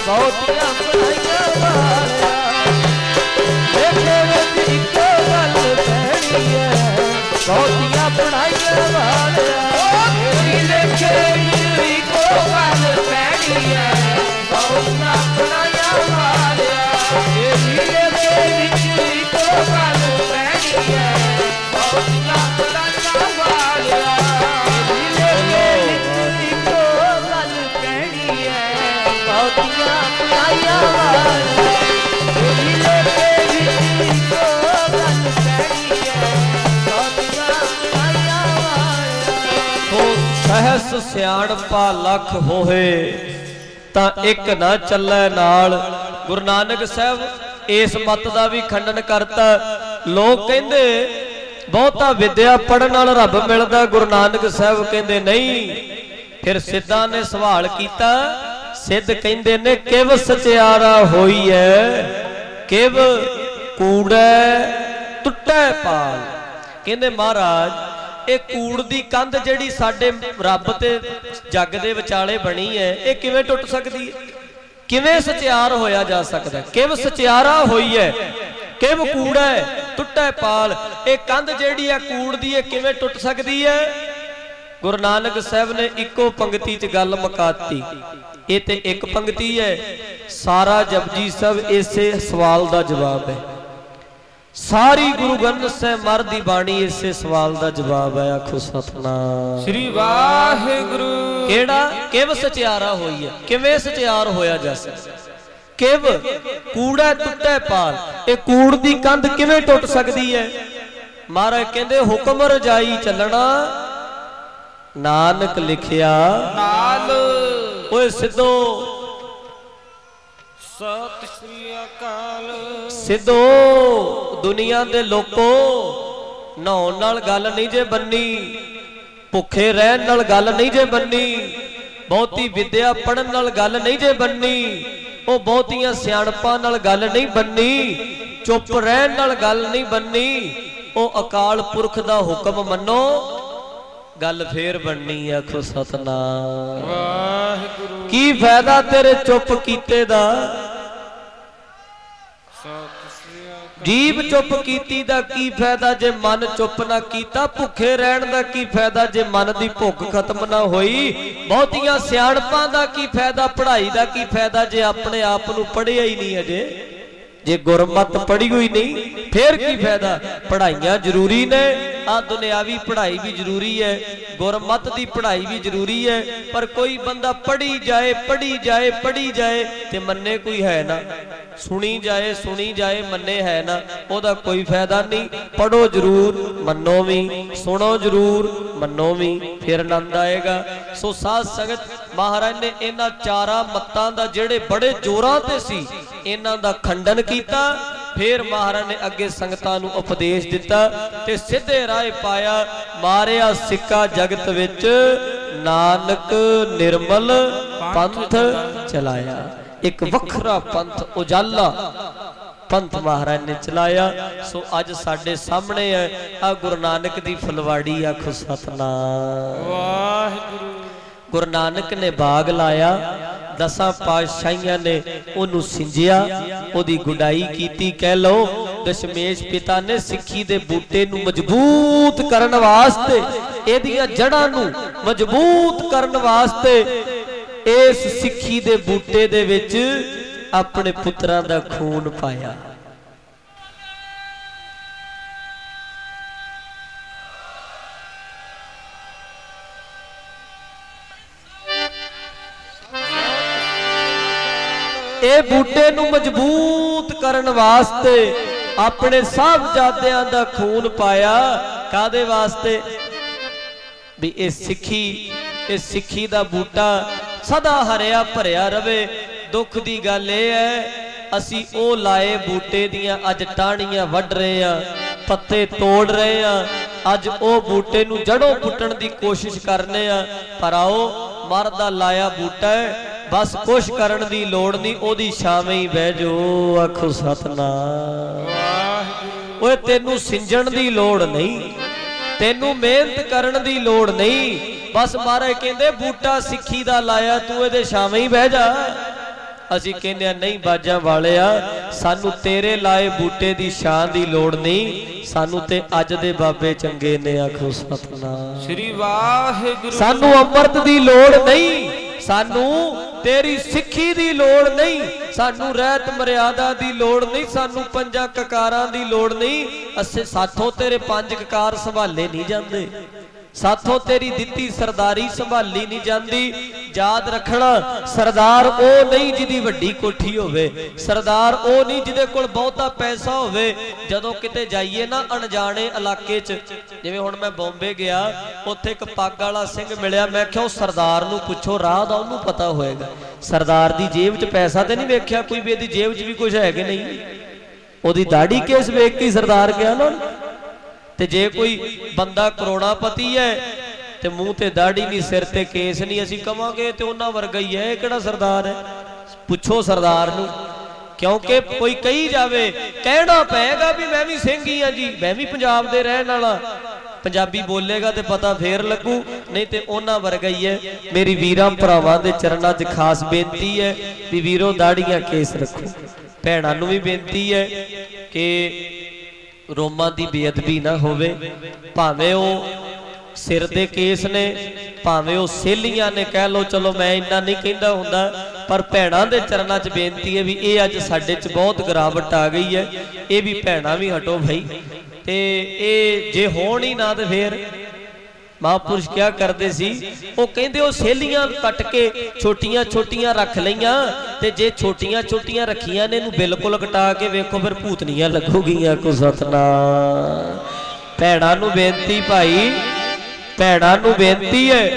ਬਹੁਤੀਆਂ ਪੜਾਈਆਂ ਵਾਲਿਆ ਲੇਖੇ ਵਿੱਚ ਇੱਕੋ ਗੱਲ ਪੈਣੀ ਹੈ ਬਹੁਤੀਆਂ ਪੜਾਈਆਂ ਵਾਲਿਆ ਤੇਰੀ ਲੇਖੇ ਵਿੱਚ ਇੱਕੋ ਗੱਲ ਪੈਣੀ ਹੈ ਬਹੁਤੀਆਂ ਪੜਾਈਆਂ ਵਾਲਿਆ ਤੇਰੀ ਲੇਖੇ ਵਿੱਚ ਇੱਕੋ ਗੱਲ ਪੈਣੀ ਹੈ ਬਹੁਤੀਆਂ ਪੜਾਈਆਂ ਵਾਲਿਆ ਤੇਰੀ ਲੇਖੇ ਵਿੱਚ ਇੱਕੋ ਗੱਲ ਪੈਣੀ ਹੈ ਬਹੁਤੀਆਂ ਪੜਾਈਆਂ ਵਾਲਿਆ ਤੇਰੀ ਲੇਖੇ ਵਿੱਚ ਇੱਕੋ ਗੱਲ ਪੈਣੀ ਹੈ ਬਹੁਤੀਆਂ ਪੜਾਈਆਂ ਵਾਲਿਆ ਹੋ ਸਹਸ ਸਿਆਣਪਾ ਲੱਖ ਹੋਏ ਤਾਂ ਇੱਕ ਨਾ ਚੱਲੇ ਨਾਲ। ਗੁਰੂ ਨਾਨਕ ਸਾਹਿਬ ਇਸ ਮਤ ਦਾ ਵੀ ਖੰਡਨ ਕਰਤਾ। ਲੋਕ ਕਹਿੰਦੇ ਬਹੁਤਾ ਵਿਦਿਆ ਪੜਨ ਨਾਲ ਰੱਬ ਮਿਲਦਾ, ਗੁਰੂ ਨਾਨਕ ਸਾਹਿਬ ਕਹਿੰਦੇ ਨਹੀਂ। ਫਿਰ ਸਿੱਧਾਂ ਨੇ ਸਵਾਲ ਕੀਤਾ, ਸਿੱਧ ਕਹਿੰਦੇ ਨੇ ਕਿਵ ਸਚਿਆਰਾ ਹੋਈ ਐ ਕਿਵ ਕੂੜੈ ਟੁੱਟੈ ਪਾਲ। ਕਹਿੰਦੇ ਮਹਾਰਾਜ ਇਹ ਕੂੜ ਦੀ ਕੰਧ ਜਿਹੜੀ ਸਾਡੇ ਰੱਬ ਤੇ ਜੱਗ ਦੇ ਵਿਚਾਲੇ ਬਣੀ ਹੈ ਇਹ ਕਿਵੇਂ ਟੁੱਟ ਸਕਦੀ ਹੈ, ਕਿਵੇਂ ਸਚਿਆਰ ਹੋਇਆ ਜਾ ਸਕਦਾ। ਕਿਵ ਸਚਿਆਰਾ ਹੋਈ ਹੈ ਕਿਵ ਕੂੜੈ ਟੁੱਟੈ ਪਾਲ। ਇਹ ਕੰਧ ਜਿਹੜੀ ਹੈ ਕੂੜ ਦੀ ਇਹ ਕਿਵੇਂ ਟੁੱਟ ਸਕਦੀ ਹੈ। ਗੁਰੂ ਨਾਨਕ ਸਾਹਿਬ ਨੇ ਇੱਕੋ ਪੰਕਤੀ 'ਚ ਗੱਲ ਮੁਕਾਤੀ। ਇਹ ਤੇ ਇੱਕ ਪੰਕਤੀ ਹੈ, ਸਾਰਾ ਜਪਜੀ ਸਾਹਿਬ ਇਸੇ ਸਵਾਲ ਦਾ ਜਵਾਬ ਹੈ। ਸਾਰੀ ਗੁਰੂ ਗ੍ਰੰਥ ਸਾਹਿਬ ਮਰ ਦੀ ਬਾਣੀ ਇਸੇ ਸਵਾਲ ਦਾ ਜਵਾਬ ਹੈ। ਆਖੋ ਸਤਨਾਮ ਸ੍ਰੀ ਵਾਹਿਗੁਰੂ। ਕਿਹੜਾ ਕਿਵ ਸਚਿਆਰਾ ਹੋਈ ਹੈ, ਕਿਵੇਂ ਸਚਿਆਰ ਹੋਇਆ ਜਾ ਸਕਦਾ। ਕਿਵ ਕੂੜਾ ਟੁੱਟੈ ਪਾਲ, ਇਹ ਕੂੜ ਦੀ ਕੰਧ ਕਿਵੇਂ ਟੁੱਟ ਸਕਦੀ ਹੈ। ਮਹਾਰਾਜ ਕਹਿੰਦੇ ਹੁਕਮ ਰਜਾਈ ਚੱਲਣਾ ਨਾਨਕ ਲਿਖਿਆ ਨਾਲ। ਓਏ ਸਿੱਧੋ ਸਤਿ ਸ੍ਰੀ ਅਕਾਲ। ਸਿੱਧੋ ਦੁਨੀਆ ਦੇ ਲੋਕੋ ਨਹਾਉਣ ਨਾਲ ਗੱਲ ਨਹੀਂ ਜੇ ਬੰਨੀ, ਭੁੱਖੇ ਰਹਿਣ ਨਾਲ ਗੱਲ ਨਹੀਂ ਜੇ ਬੰਨੀ, ਬਹੁਤੀ ਵਿਦਿਆ ਪੜਨ ਨਾਲ ਗੱਲ ਨਹੀਂ ਜੇ ਬੰਨੀ, ਉਹ ਬਹੁਤੀਆਂ ਸਿਆਣਪਾਂ ਨਾਲ ਗੱਲ ਨਹੀਂ ਬੰਨੀ, ਚੁੱਪ ਰਹਿਣ ਨਾਲ ਗੱਲ ਨਹੀਂ ਬੰਨੀ, ਉਹ ਅਕਾਲ ਪੁਰਖ ਦਾ ਹੁਕਮ ਮੰਨੋ ਗੱਲ ਫੇਰ ਬਣਨੀ। ਆਖੋ ਸਤਨਾਮ ਵਾਹਿਗੁਰੂ। ਕੀ ਫਾਇਦਾ ਤੇਰੇ ਚੁੱਪ ਕੀਤੇ ਦਾ, ਜੀਭ ਚੁੱਪ ਕੀਤੀ ਦਾ ਕੀ ਫਾਇਦਾ ਜੇ ਮਨ ਚੁੱਪ ਨਾ ਕੀਤਾ, ਭੁੱਖੇ ਰਹਿਣ ਦਾ ਕੀ ਫਾਇਦਾ ਜੇ ਮਨ ਦੀ ਭੁੱਖ ਖਤਮ ਨਾ ਹੋਈ, ਬਹੁਤੀਆਂ ਸਿਆਣਪਾਂ ਦਾ ਕੀ ਫਾਇਦਾ, ਪੜ੍ਹਾਈ ਦਾ ਕੀ ਫਾਇਦਾ ਜੇ ਆਪਣੇ ਆਪ ਨੂੰ ਪੜ੍ਹਿਆ ਹੀ ਨਹੀਂ ਅਜੇ। ਜੇ ਗੁਰਮਤ ਪੜ੍ਹੀ ਹੋਈ ਨਹੀਂ ਫੇਰ ਕੀ ਫਾਇਦਾ। ਪੜ੍ਹਾਈਆਂ ਜ਼ਰੂਰੀ ਨੇ, ਆ ਦੁਨਿਆਵੀ ਪੜ੍ਹਾਈ ਵੀ ਜ਼ਰੂਰੀ ਹੈ, ਗੁਰਮਤ ਦੀ ਪੜ੍ਹਾਈ ਵੀ ਜ਼ਰੂਰੀ ਹੈ, ਪਰ ਕੋਈ ਬੰਦਾ ਪੜ੍ਹੀ ਜਾਏ ਪੜ੍ਹੀ ਜਾਏ ਪੜ੍ਹੀ ਜਾਏ ਤੇ ਮੰਨੇ ਕੋਈ ਹੈ ਨਾ, ਸੁਣੀ ਜਾਏ ਸੁਣੀ ਜਾਏ ਮੰਨੇ ਹੈ ਨਾ, ਉਹਦਾ ਕੋਈ ਫਾਇਦਾ ਨਹੀਂ। ਪੜੋ ਜ਼ਰੂਰ ਮੰਨੋ ਵੀ, ਸੁਣੋ ਜ਼ਰੂਰ ਮੰਨੋ ਵੀ, ਫਿਰ ਆਨੰਦ ਆਏਗਾ। ਸੋ ਸਾਧ ਸੰਗਤ ਮਹਾਰਾਜ ਨੇ ਇਹਨਾਂ ਚਾਰਾਂ ਮੱਤਾਂ ਦਾ ਜਿਹੜੇ ਬੜੇ ਜ਼ੋਰਾਂ ਤੇ ਸੀ ਇਹਨਾਂ ਦਾ ਖੰਡਨ ਕੀਤਾ। ਫਿਰ ਮਹਾਰਾਜ ਨੇ ਅੱਗੇ ਸੰਗਤਾਂ ਨੂੰ ਉਪਦੇਸ਼ ਦਿੱਤਾ ਤੇ ਸਿੱਧੇ ਰਾਹ ਪਾਇਆ। ਮਾਰਿਆ ਸਿੱਕਾ ਜਗਤ ਵਿੱਚ ਨਾਨਕ ਨਿਰਮਲ ਪੰਥ ਚਲਾਇਆ। ਇੱਕ ਵੱਖਰਾ ਪੰਥ ਉਜਾਲਾ ਪੰਥ ਮਹਾਰਾਜ ਨੇ ਚਲਾਇਆ। ਸੋ ਅੱਜ ਸਾਡੇ ਸਾਹਮਣੇ ਹੈ ਆ ਗੁਰੂ ਨਾਨਕ ਦੀ ਫੁਲਵਾੜੀ। ਆਖੋ ਸਤਨਾਮ ਵਾਹਿਗੁਰੂ। ਗੁਰੂ ਨਾਨਕ ਨੇ ਬਾਗ ਲਾਇਆ, ਦਸਾਂ ਪਾਤਸ਼ਾਹੀਆਂ ਨੇ ਉਹਨੂੰ ਸਿੰਜਿਆ, ਉਹਦੀ ਗੁਡਾਈ ਕੀਤੀ। ਕਹਿ ਲਓ ਦਸ਼ਮੇਸ਼ ਪਿਤਾ ਨੇ ਸਿੱਖੀ ਦੇ ਬੂਟੇ ਨੂੰ ਮਜ਼ਬੂਤ ਕਰਨ ਵਾਸਤੇ, ਇਹਦੀਆਂ ਜੜ੍ਹਾਂ ਨੂੰ ਮਜ਼ਬੂਤ ਕਰਨ ਵਾਸਤੇ ਇਸ ਸਿੱਖੀ ਦੇ ਬੂਟੇ ਦੇ ਵਿੱਚ ਆਪਣੇ ਪੁੱਤਰਾਂ ਦਾ ਖੂਨ ਪਾਇਆ। ਇਹ ਬੂਟੇ ਨੂੰ ਮਜ਼ਬੂਤ ਕਰਨ ਵਾਸਤੇ ਆਪਣੇ ਸਾਹਿਬਜ਼ਾਦਿਆਂ ਦਾ ਖੂਨ ਪਾਇਆ। ਕਾਦੇ ਵਾਸਤੇ? ਵੀ ਇਹ ਸਿੱਖੀ, ਇਹ ਸਿੱਖੀ ਦਾ ਬੂਟਾ ਸਦਾ ਹਰਿਆ ਭਰਿਆ ਰਵੇ। ਦੁੱਖ ਦੀ ਗੱਲ ਇਹ ਹੈ ਅਸੀਂ ਉਹ ਲਾਏ ਬੂਟੇ ਦੀਆਂ ਅੱਜ ਟਾਹਣੀਆਂ ਵੱਢ ਰਹੇ ਆ, ਪੱਤੇ ਤੋੜ ਰਹੇ ਆ, ਅੱਜ ਉਹ ਬੂਟੇ ਨੂੰ ਜੜੋਂ ਪੁੱਟਣ ਦੀ ਕੋਸ਼ਿਸ਼ ਕਰਨੇ ਆ। ਪਰ ਆਓ ਮਰ ਦਾ ਲਾਇਆ ਬੂਟਾ ਹੈ, ਬਸ ਕੁਛ ਕਰਨ ਦੀ ਲੋੜ ਨਹੀਂ, ਉਹਦੀ ਛਾਵੇਂ ਹੀ ਬਹਿ ਜਾਓ। ਆਖੋ ਸਤਨਾਮ ਵਾਹਿਗੁਰੂ। ਓਏ ਤੈਨੂੰ ਸਿੰਜਣ ਦੀ ਲੋੜ ਨਹੀਂ, ਤੈਨੂੰ ਮਿਹਨਤ ਕਰਨ ਦੀ ਲੋੜ ਨਹੀਂ, ਬਸ ਮਹਾਰਾਜ ਕਹਿੰਦੇ ਬੂਟਾ ਸਿੱਖੀ ਦਾ ਲਾਇਆ, ਤੂੰ ਇਹਦੇ ਛਾਵੇਂ ਹੀ ਬਹਿ ਜਾ। ਅਸੀਂ ਕਹਿੰਦੇ ਆ ਨਹੀਂ ਬਾਜਾਂ ਵਾਲਿਆ, ਸਾਨੂੰ ਤੇਰੇ ਲਾਏ ਬੂਟੇ ਦੀ ਸ਼ਾਨ ਦੀ ਲੋੜ ਨਹੀਂ, ਸਾਨੂੰ ਤੇ ਅੱਜ ਦੇ ਬਾਬੇ ਚੰਗੇ ਨੇ। ਆਖੋ ਸਤਨਾਮ ਸ੍ਰੀ ਵਾਹਿਗੁਰੂ। ਸਾਨੂੰ ਅੰਮ੍ਰਿਤ ਦੀ ਲੋੜ ਨਹੀਂ, ਸਾਨੂੰ ਤੇਰੀ ਸਿੱਖੀ ਦੀ ਲੋੜ ਨਹੀਂ, ਸਾਨੂੰ ਰਹਿਤ ਮਰਿਆਦਾ ਦੀ ਲੋੜ ਨਹੀਂ, ਸਾਨੂੰ ਪੰਜਾਂ ਕਕਾਰਾਂ ਦੀ ਲੋੜ ਨਹੀਂ। ਅਸੀਂ ਸਾਥੋਂ ਤੇਰੇ ਪੰਜ ਕਕਾਰ ਸੰਭਾਲੇ ਨਹੀਂ ਜਾਂਦੇ, ਸਾਥੋਂ ਤੇਰੀ ਦਿੱਤੀ ਸਰਦਾਰੀ ਸੰਭਾਲੀ ਨਹੀਂ ਜਾਂਦੀ। ਯਾਦ ਰੱਖਣਾ, ਸਰਦਾਰ ਉਹ ਨਹੀਂ ਜਿਹਦੀ ਵੱਡੀ ਕੋਠੀ ਹੋਵੇ, ਸਰਦਾਰ ਉਹ ਨਹੀਂ ਜਿਹਦੇ ਕੋਲ ਬਹੁਤਾ ਪੈਸਾ ਹੋਵੇ। ਜਦੋਂ ਕਿਤੇ ਜਾਈਏ ਨਾ ਅਣਜਾਣੇ ਇਲਾਕੇ 'ਚ, ਜਿਵੇਂ ਹੁਣ ਮੈਂ ਬੰਬੇ ਗਿਆ, ਉੱਥੇ ਇੱਕ ਪੱਗ ਵਾਲਾ ਸਿੰਘ ਮਿਲਿਆ, ਮੈਂ ਕਿਹਾ ਉਹ ਸਰਦਾਰ ਨੂੰ ਪੁੱਛੋ ਰਾਹ ਦਾ, ਉਹਨੂੰ ਪਤਾ ਹੋਏਗਾ। ਸਰਦਾਰ ਦੀ ਜੇਬ 'ਚ ਪੈਸਾ ਤੇ ਨਹੀਂ ਵੇਖਿਆ ਕੋਈ ਵੀ ਇਹਦੀ ਜੇਬ 'ਚ ਵੀ ਕੁਝ ਹੈ ਕਿ ਨਹੀਂ, ਉਹਦੀ ਦਾੜੀ ਕੇਸ ਵੇਖ ਕੇ ਸਰਦਾਰ ਗਿਆ ਨਾ। ਤੇ ਜੇ ਕੋਈ ਬੰਦਾ ਕਰੋੜਾਪਤੀ ਹੈ ਤੇ ਮੂੰਹ ਤੇ ਦਾੜੀ ਨਹੀਂ, ਸਿਰ ਤੇ ਕੇਸ ਨਹੀਂ, ਅਸੀਂ ਕਵਾਂਗੇ ਤੇ ਉਹਨਾਂ ਵਰਗਾ ਹੀ ਹੈ, ਇਹ ਕਿਹੜਾ ਸਰਦਾਰ ਹੈ। ਪੁੱਛੋ ਸਰਦਾਰ ਨੂੰ, ਕਿਉਂਕਿ ਕੋਈ ਕਹੀ ਜਾਵੇ ਕਹਿਣਾ ਪਏਗਾ ਵੀ ਮੈਂ ਵੀ ਸਿੰਘ ਹੀ ਆ ਜੀ, ਮੈਂ ਵੀ ਪੰਜਾਬ ਦੇ ਰਹਿਣ ਵਾਲਾ। ਪੰਜਾਬੀ ਬੋਲੇਗਾ ਤੇ ਪਤਾ ਫੇਰ ਲੱਗੂ, ਨਹੀਂ ਤੇ ਉਹਨਾਂ ਵਰਗਾ ਹੀ ਹੈ। ਮੇਰੀ ਵੀਰਾਂ ਭਰਾਵਾਂ ਦੇ ਚਰਨਾਂ 'ਚ ਖਾਸ ਬੇਨਤੀ ਹੈ ਵੀ ਵੀਰੋ ਦਾੜੀਆਂ ਕੇਸ ਰੱਖੋ। ਭੈਣਾਂ ਨੂੰ ਵੀ ਬੇਨਤੀ ਹੈ ਕਿ ਰੋਮਾਂ ਦੀ ਬੇਅਦਬੀ ਨਾ ਹੋਵੇ, ਭਾਵੇਂ ਉਹ ਸਿਰ ਦੇ ਕੇਸ ਨੇ, ਭਾਵੇਂ ਉਹ ਸੇਲੀਆਂ ਨੇ, ਕਹਿ ਲੋ, ਚਲੋ ਮੈਂ ਇੰਨਾ ਨਹੀਂ ਕਹਿੰਦਾ ਹੁੰਦਾ, ਪਰ ਭੈਣਾਂ ਦੇ ਚਰਨਾਂ 'ਚ ਬੇਨਤੀ ਹੈ ਵੀ ਇਹ ਅੱਜ ਸਾਡੇ 'ਚ ਬਹੁਤ ਗਿਰਾਵਟ ਆ ਗਈ ਹੈ, ਇਹ ਵੀ ਭੈਣਾਂ ਵੀ ਹਟੋ ਭਾਈ। ਤੇ ਇਹ ਜੇ ਹੋਣ ਹੀ ਨਾ ਤੇ ਫੇਰ ਮਹਾਂਪੁਰਸ਼ ਕਿਆ ਕਰਦੇ ਸੀ, ਉਹ ਕਹਿੰਦੇ ਉਹ ਸੇਲੀਆਂ ਕੱਟ ਕੇ ਛੋਟੀਆਂ ਛੋਟੀਆਂ ਰੱਖ ਲਈਆਂ, ਤੇ ਜੇ ਛੋਟੀਆਂ ਛੋਟੀਆਂ ਰੱਖੀਆਂ ਨੇ ਇਹਨੂੰ ਬਿਲਕੁਲ ਕਟਾ ਕੇ ਵੇਖੋ ਫਿਰ ਭੂਤਨੀਆਂ ਲੱਗੂਗੀਆਂ। ਕੋ ਸਤਨਾਮ। ਭੈਣਾਂ ਨੂੰ ਬੇਨਤੀ ਭਾਈ, ਭੈਣਾਂ ਨੂੰ ਬੇਨਤੀ ਹੈ,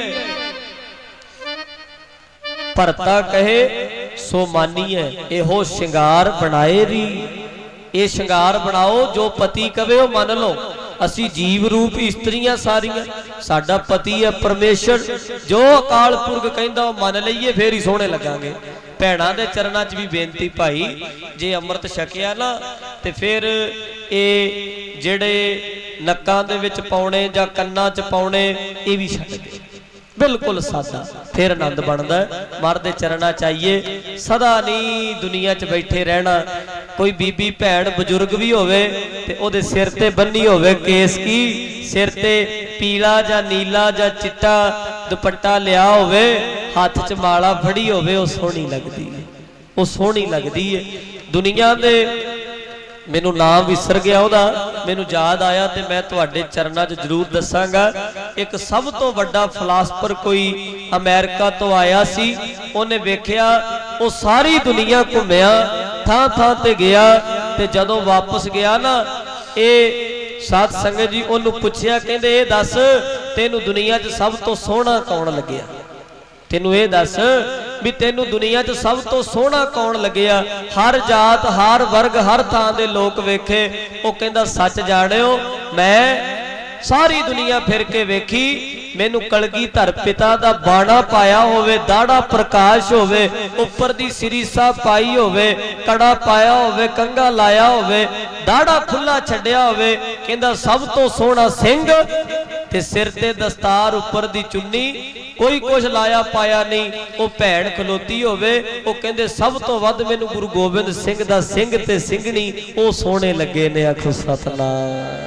ਭਰਤਾ ਕਹੇ ਸੋ ਮਾਨੀਏ, ਇਹੋ ਸ਼ਿੰਗਾਰ ਬਣਾਏ ਰੀ, ਇਹ ਸ਼ਿੰਗਾਰ ਬਣਾਓ ਜੋ ਪਤੀ ਕਵੇ ਉਹ ਮੰਨ ਲਓ। ਅਸੀਂ ਜੀਵ ਰੂਪ ਇਸਤਰੀਆਂ ਸਾਰੀਆਂ, ਸਾਡਾ ਪਤੀ ਹੈ ਪਰਮੇਸ਼ਰ, ਜੋ ਅਕਾਲ ਪੁਰਖ ਕਹਿੰਦਾ ਉਹ ਮੰਨ ਲਈਏ, ਫੇਰ ਹੀ ਸੋਹਣੇ ਲੱਗਾਂਗੇ। ਭੈਣਾਂ ਦੇ ਚਰਨਾਂ 'ਚ ਵੀ ਬੇਨਤੀ ਭਾਈ, ਜੇ ਅੰਮ੍ਰਿਤ ਛਕਿਆ ਨਾ ਤੇ ਫਿਰ ਇਹ ਜਿਹੜੇ ਨੱਕਾਂ ਦੇ ਵਿੱਚ ਪਾਉਣੇ ਜਾਂ ਕੰਨਾਂ 'ਚ ਪਾਉਣੇ ਇਹ ਵੀ ਛੱਡ ਦੇ, ਬਿਲਕੁਲ ਸਾਦਾ, ਫਿਰ ਆਨੰਦ ਬਣਦਾ। ਮਰ ਦੇ ਚਰਨਾਂ 'ਚ ਆਈਏ, ਸਦਾ ਨਹੀਂ ਦੁਨੀਆ 'ਚ ਬੈਠੇ ਰਹਿਣਾ। ਕੋਈ ਬੀਬੀ ਭੈਣ ਬਜ਼ੁਰਗ ਵੀ ਹੋਵੇ ਤੇ ਉਹਦੇ ਸਿਰ ਤੇ ਬੰਨੀ ਹੋਵੇ ਕੇਸ ਕੀ, ਸਿਰ ਤੇ ਪੀਲਾ ਜਾਂ ਨੀਲਾ ਜਾਂ ਚਿੱਟਾ ਦੁਪੱਟਾ ਲਿਆ ਹੋਵੇ, ਹੱਥ 'ਚ ਮਾਲਾ ਫੜੀ ਹੋਵੇ, ਉਹ ਸੋਹਣੀ ਲੱਗਦੀ ਹੈ, ਉਹ ਸੋਹਣੀ ਲੱਗਦੀ ਹੈ। ਦੁਨੀਆ ਦੇ ਮੈਨੂੰ ਨਾਮ ਵਿਸਰ ਗਿਆ ਉਹਦਾ, ਮੈਨੂੰ ਯਾਦ ਆਇਆ ਤੇ ਮੈਂ ਤੁਹਾਡੇ ਚਰਨਾਂ 'ਚ ਜ਼ਰੂਰ ਦੱਸਾਂਗਾ। ਇੱਕ ਸਭ ਤੋਂ ਵੱਡਾ ਫਿਲਾਸਫਰ ਕੋਈ ਅਮਰੀਕਾ ਤੋਂ ਆਇਆ ਸੀ, ਉਹਨੇ ਵੇਖਿਆ, ਉਹ ਸਾਰੀ ਦੁਨੀਆ ਘੁੰਮਿਆ, ਥਾਂ ਥਾਂ ਤੇ ਗਿਆ, ਤੇ ਜਦੋਂ ਵਾਪਸ ਗਿਆ ਨਾ, ਇਹ ਸਾਧ ਸੰਗਤ ਜੀ ਉਹਨੂੰ ਪੁੱਛਿਆ, ਕਹਿੰਦੇ ਇਹ ਦੱਸ ਤੈਨੂੰ ਦੁਨੀਆ 'ਚ ਸਭ ਤੋਂ ਸੋਹਣਾ ਕੌਣ ਲੱਗਿਆ, ਤੈਨੂੰ ਇਹ ਦੱਸ ਵੀ ਤੈਨੂੰ ਦੁਨੀਆ 'ਚ ਸਭ ਤੋਂ ਸੋਹਣਾ ਕੌਣ ਲੱਗਿਆ। ਹਰ ਜਾਤ ਹਰ ਵਰਗ ਹਰ ਥਾਂ ਦੇ ਲੋਕ ਵੇਖੇ, ਉਹ ਕਹਿੰਦਾ ਸੱਚ ਜਾਣਿਓ ਮੈਂ ਸਾਰੀ ਦੁਨੀਆ ਫਿਰ ਕੇ ਵੇਖੀ, ਮੈਨੂੰ ਕਲਗੀਧਰ ਪਿਤਾ ਦਾ ਬਾਣਾ ਪਾਇਆ ਹੋਵੇ, ਦਾੜਾ ਪ੍ਰਕਾਸ਼ ਹੋਵੇ, ਉੱਪਰ ਦੀ ਸ੍ਰੀ ਸਾਹਿਬ ਪਾਈ ਹੋਵੇ, ਕੜਾ ਪਾਇਆ ਹੋਵੇ, ਕੰਗਾ ਲਾਇਆ ਹੋਵੇ, ਦਾੜਾ ਖੁੱਲਾ ਛੱਡਿਆ ਹੋਵੇ, ਕਹਿੰਦਾ ਸਭ ਤੋਂ ਸੋਹਣਾ ਸਿੰਘ, ਤੇ ਸਿਰ ਤੇ ਦਸਤਾਰ, ਉੱਪਰ ਦੀ ਚੁੰਨੀ, ਕੋਈ ਕੁਝ ਲਾਇਆ ਪਾਇਆ ਨਹੀਂ, ਉਹ ਭੈਣ ਖਲੋਤੀ ਹੋਵੇ, ਉਹ ਕਹਿੰਦੇ ਸਭ ਤੋਂ ਵੱਧ ਮੈਨੂੰ ਗੁਰੂ ਗੋਬਿੰਦ ਸਿੰਘ ਦਾ ਸਿੰਘ ਤੇ ਸਿੰਘਣੀ ਉਹ ਸੋਹਣੇ ਲੱਗੇ ਨੇ। ਆਖੋ ਸਤਨਾਮ।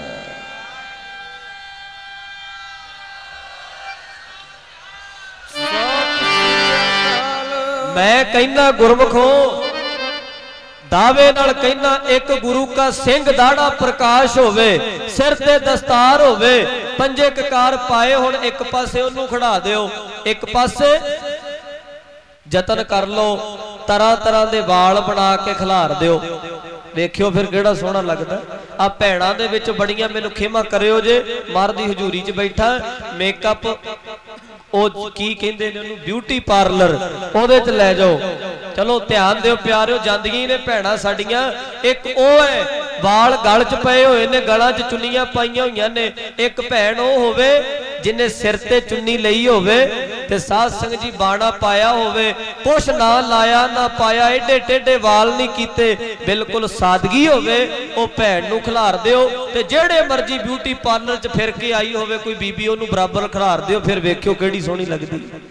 ਮੈਂ ਕਹਿੰਦਾ ਗੁਰਮੁਖੋ ਦਾਵੇ ਨਾਲ ਕਹਿੰਦਾ, ਇੱਕ ਗੁਰੂ ਕਾ ਸਿੰਘ ਦਾੜਾ ਪ੍ਰਕਾਸ਼ ਹੋਵੇ, ਸਿਰ ਤੇ ਦਸਤਾਰ ਹੋਵੇ, ਪੰਜੇ ਕਕਾਰ ਪਾਏ, ਹੁਣ ਇੱਕ ਪਾਸੇ ਉਹਨੂੰ ਖੜਾ ਦਿਓ, ਇੱਕ ਪਾਸੇ ਯਤਨ ਕਰ ਲਓ ਤਰ੍ਹਾਂ ਤਰ੍ਹਾਂ ਦੇ ਵਾਲ ਬਣਾ ਕੇ ਖਿਲਾਰ ਦਿਓ, ਵੇਖਿਓ ਫਿਰ ਕਿਹੜਾ ਸੋਹਣਾ ਲੱਗਦਾ। ਆ ਭੈਣਾਂ ਦੇ ਵਿੱਚ ਬੜੀਆਂ, ਮੈਨੂੰ ਖਿਮਾ ਕਰਿਓ ਜੇ ਮਰ ਦੀ ਹਜ਼ੂਰੀ 'ਚ ਬੈਠਾ, ਮੇਕਅਪ ਉਹ ਕੀ ਕਹਿੰਦੇ ਨੇ ਉਹਨੂੰ, ਬਿਊਟੀ ਪਾਰਲਰ, ਉਹਦੇ 'ਚ ਲੈ ਜਾਓ। ਚਲੋ ਧਿਆਨ ਦਿਓ ਪਿਆਰਿਓ, ਜਾਂਦੀਆਂ ਨੇ ਭੈਣਾਂ ਸਾਡੀਆਂ। ਇੱਕ ਉਹ ਹੈ ਵਾਲ ਗਲ 'ਚ ਪਏ ਹੋਏ ਨੇ, ਗਲਾਂ 'ਚ ਚੁੰਨੀਆਂ ਪਾਈਆਂ ਹੋਈਆਂ ਨੇ। ਇੱਕ ਭੈਣ ਉਹ ਹੋਵੇ जिन्हें सिर ते चुन्नी लई होवे ते साध संगत जी बाणा पाया होवे, कुछ ना लाया ना पाया, एडे टेढ़े वाल नहीं कीते, बिल्कुल सादगी होवे, ओ भैन नूं खिलार दिओ। ते जेड़े मर्जी ब्यूटी पार्लर च फिर के आई होवे कोई बीबी, ओनूं बराबर खिलार दिओ, फिर वेखियो किहड़ी सोहनी लगदी।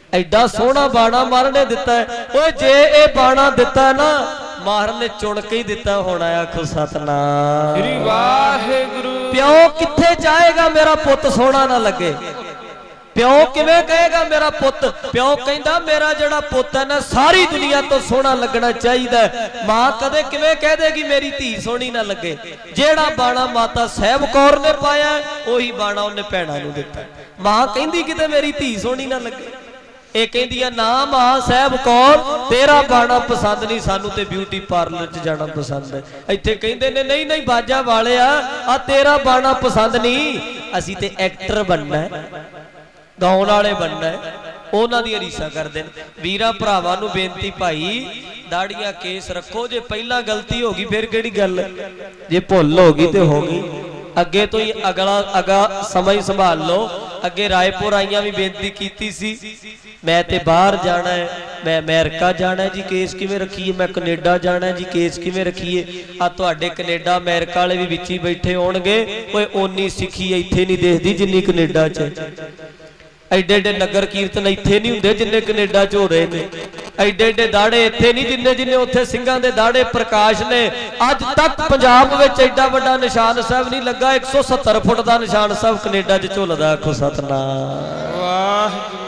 ਐਡਾ सोहना बाणा महाराज ने दिता है। ओए जे ये बाणा दिता है ना महाराज ने चुन के ही दिता होना। आखो सतनाम श्री वाहिगुरु। प्यो किथे जाएगा मेरा पुत सोहना ना लगे। प्यो किवें कहेगा मेरा पुत। प्यो कहंदा मेरा जिहड़ा पुत है ना सारी दुनिया तो सोहना लगना चाहिए। मां कदे किवें कह देगी मेरी धी सोहनी ना लगे। जिहड़ा बाणा माता साहब कौर ने पाया उही बाणा उन्हें भैणां नूं दिता। मां कहंदी किते मेरी धी सोहनी ना लगे। ये कहंदियां ना मां साहब कौर तेरा बाणा पसंद नहीं, सानू ते ब्यूटी पार्लर च जाना पसंद है। इत्थे कहंदे ने नहीं नहीं बाजा वाले आ तेरा बाणा पसंद नहीं, असीं ते एक्टर बनना है, गाउण वाले बनना है। उन्हां दी रीसां करदे ने। वीरां भरावां नूं बेनती भाई दाड़ियां केस रखो। जे पहला गलती हो गई फिर किहड़ी गल, जे भुल हो गई ते हो गई। अगे तो ही अगला अगा समय संभाल लो। अगे रायपुर आईयां भी बेनती कीती सी मैं ते बाहर जाना है, मैं अमेरिका जाना है जी केस किवें रखीए, मैं कनेडा जाना है जी केस किवें रखीए। आ तुहाडे कनेडा अमेरिका वाले भी विच ही बैठे होणगे। कोई ओनी सिੱਖੀ इत्थे नहीं देखदी जिन्नी कनेडा च। एडे एडे नगर कीर्तन इत्थे नहीं हुंदे जिन्ने कनेडा च हो रहे ने। एडे एडे दाड़े इत्थे नहीं जिन्ने जिन्ने उत्थे सिंघां दे दाड़े प्रकाश ने। अज तक पंजाब विच एडा वड्डा निशान साहब नहीं लगा। एक सौ सत्तर फुट दा निशान साहब कनेडा च झुलदा। आखो सतनाम वाहिगुरु।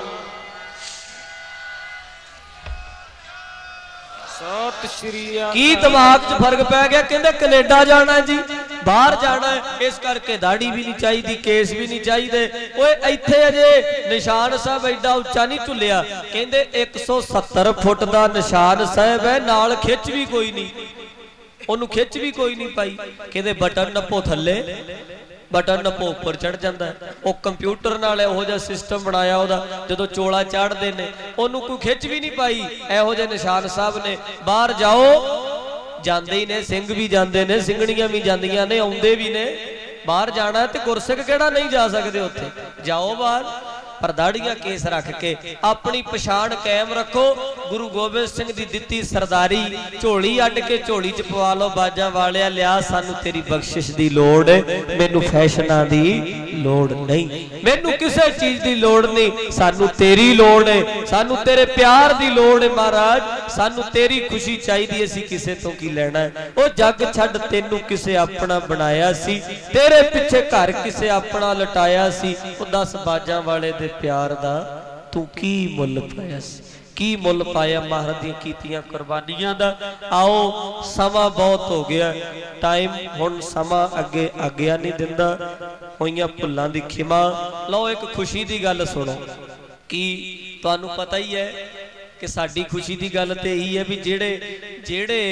सत श्री अकाल। की दिमाग च फर्क पै गया। कहंदे कनेडा जाना है जी, बाहर जाना है, इस करके दाढ़ी भी नहीं चाहिए, केस भी नहीं चाहिए। ओए इत्थे अजे निशान साहब एडा उच्चा नहीं झुलिया। कहंदे एक सौ सत्तर फुट का निशान साहब है, नाल खिच भी कोई नहीं, ओनू खिच भी कोई नहीं पाई। कहंदे बटन नप्पो थल्ले, बटन नप्पो उपर चढ़ जाता है। वह कंप्यूटर नाल इहो जिहा सिस्टम बनाया उहदा, जदों चोला चढ़ते ने ओनू कोई खिच भी नहीं पाई। इहो जिहे निशान साहब ने। बाहर जाओ जाते ही ने, सिंह भी जाते ने, सिंघणियां भी जांदियां ने, आउंदे भी ने। बाहर जाना है तो गुरसिख किहड़ा नहीं जा सकते उत्थे, जाओ बाहर। पर दाड़ियां केस रख के अपनी पछाण कायम रखो। गुरु गोबिंद सिंह दी दित्ती सरदारी झोली अड्ड के झोली च पवा लो। बाजा वालिया लिया सानू तेरी बख्शिश दी लोड़ है, मैनू फैशनां दी लोड़ नहीं, मैनू किसी चीज दी लोड़ नहीं, सानू तेरी लोड़ है, सानू तेरे प्यार दी लोड़ है। महाराज सानू तेरी खुशी चाहिए, असीं किसे तो की लेना है। ओ जग छड्ड तैनू किसे अपना बनाया सी, तेरे पिछे घर किसे अपना लटाया सी। ओ दस बाजा वाले दे प्यार दा तू की मुल पाया सी, की मुल पाया महाराज दी कीतियां कुर्बानियां दा। आओ समा बहुत हो गया, टाइम हुण समा अगे आग्या नहीं दिंदा, होईयां भुल्लां दी खिमा। लो एक खुशी दी गल सुनो कि तुहानू पता ही है कि साडी खुशी दी गल ते यही है भी जेड़े जेड़े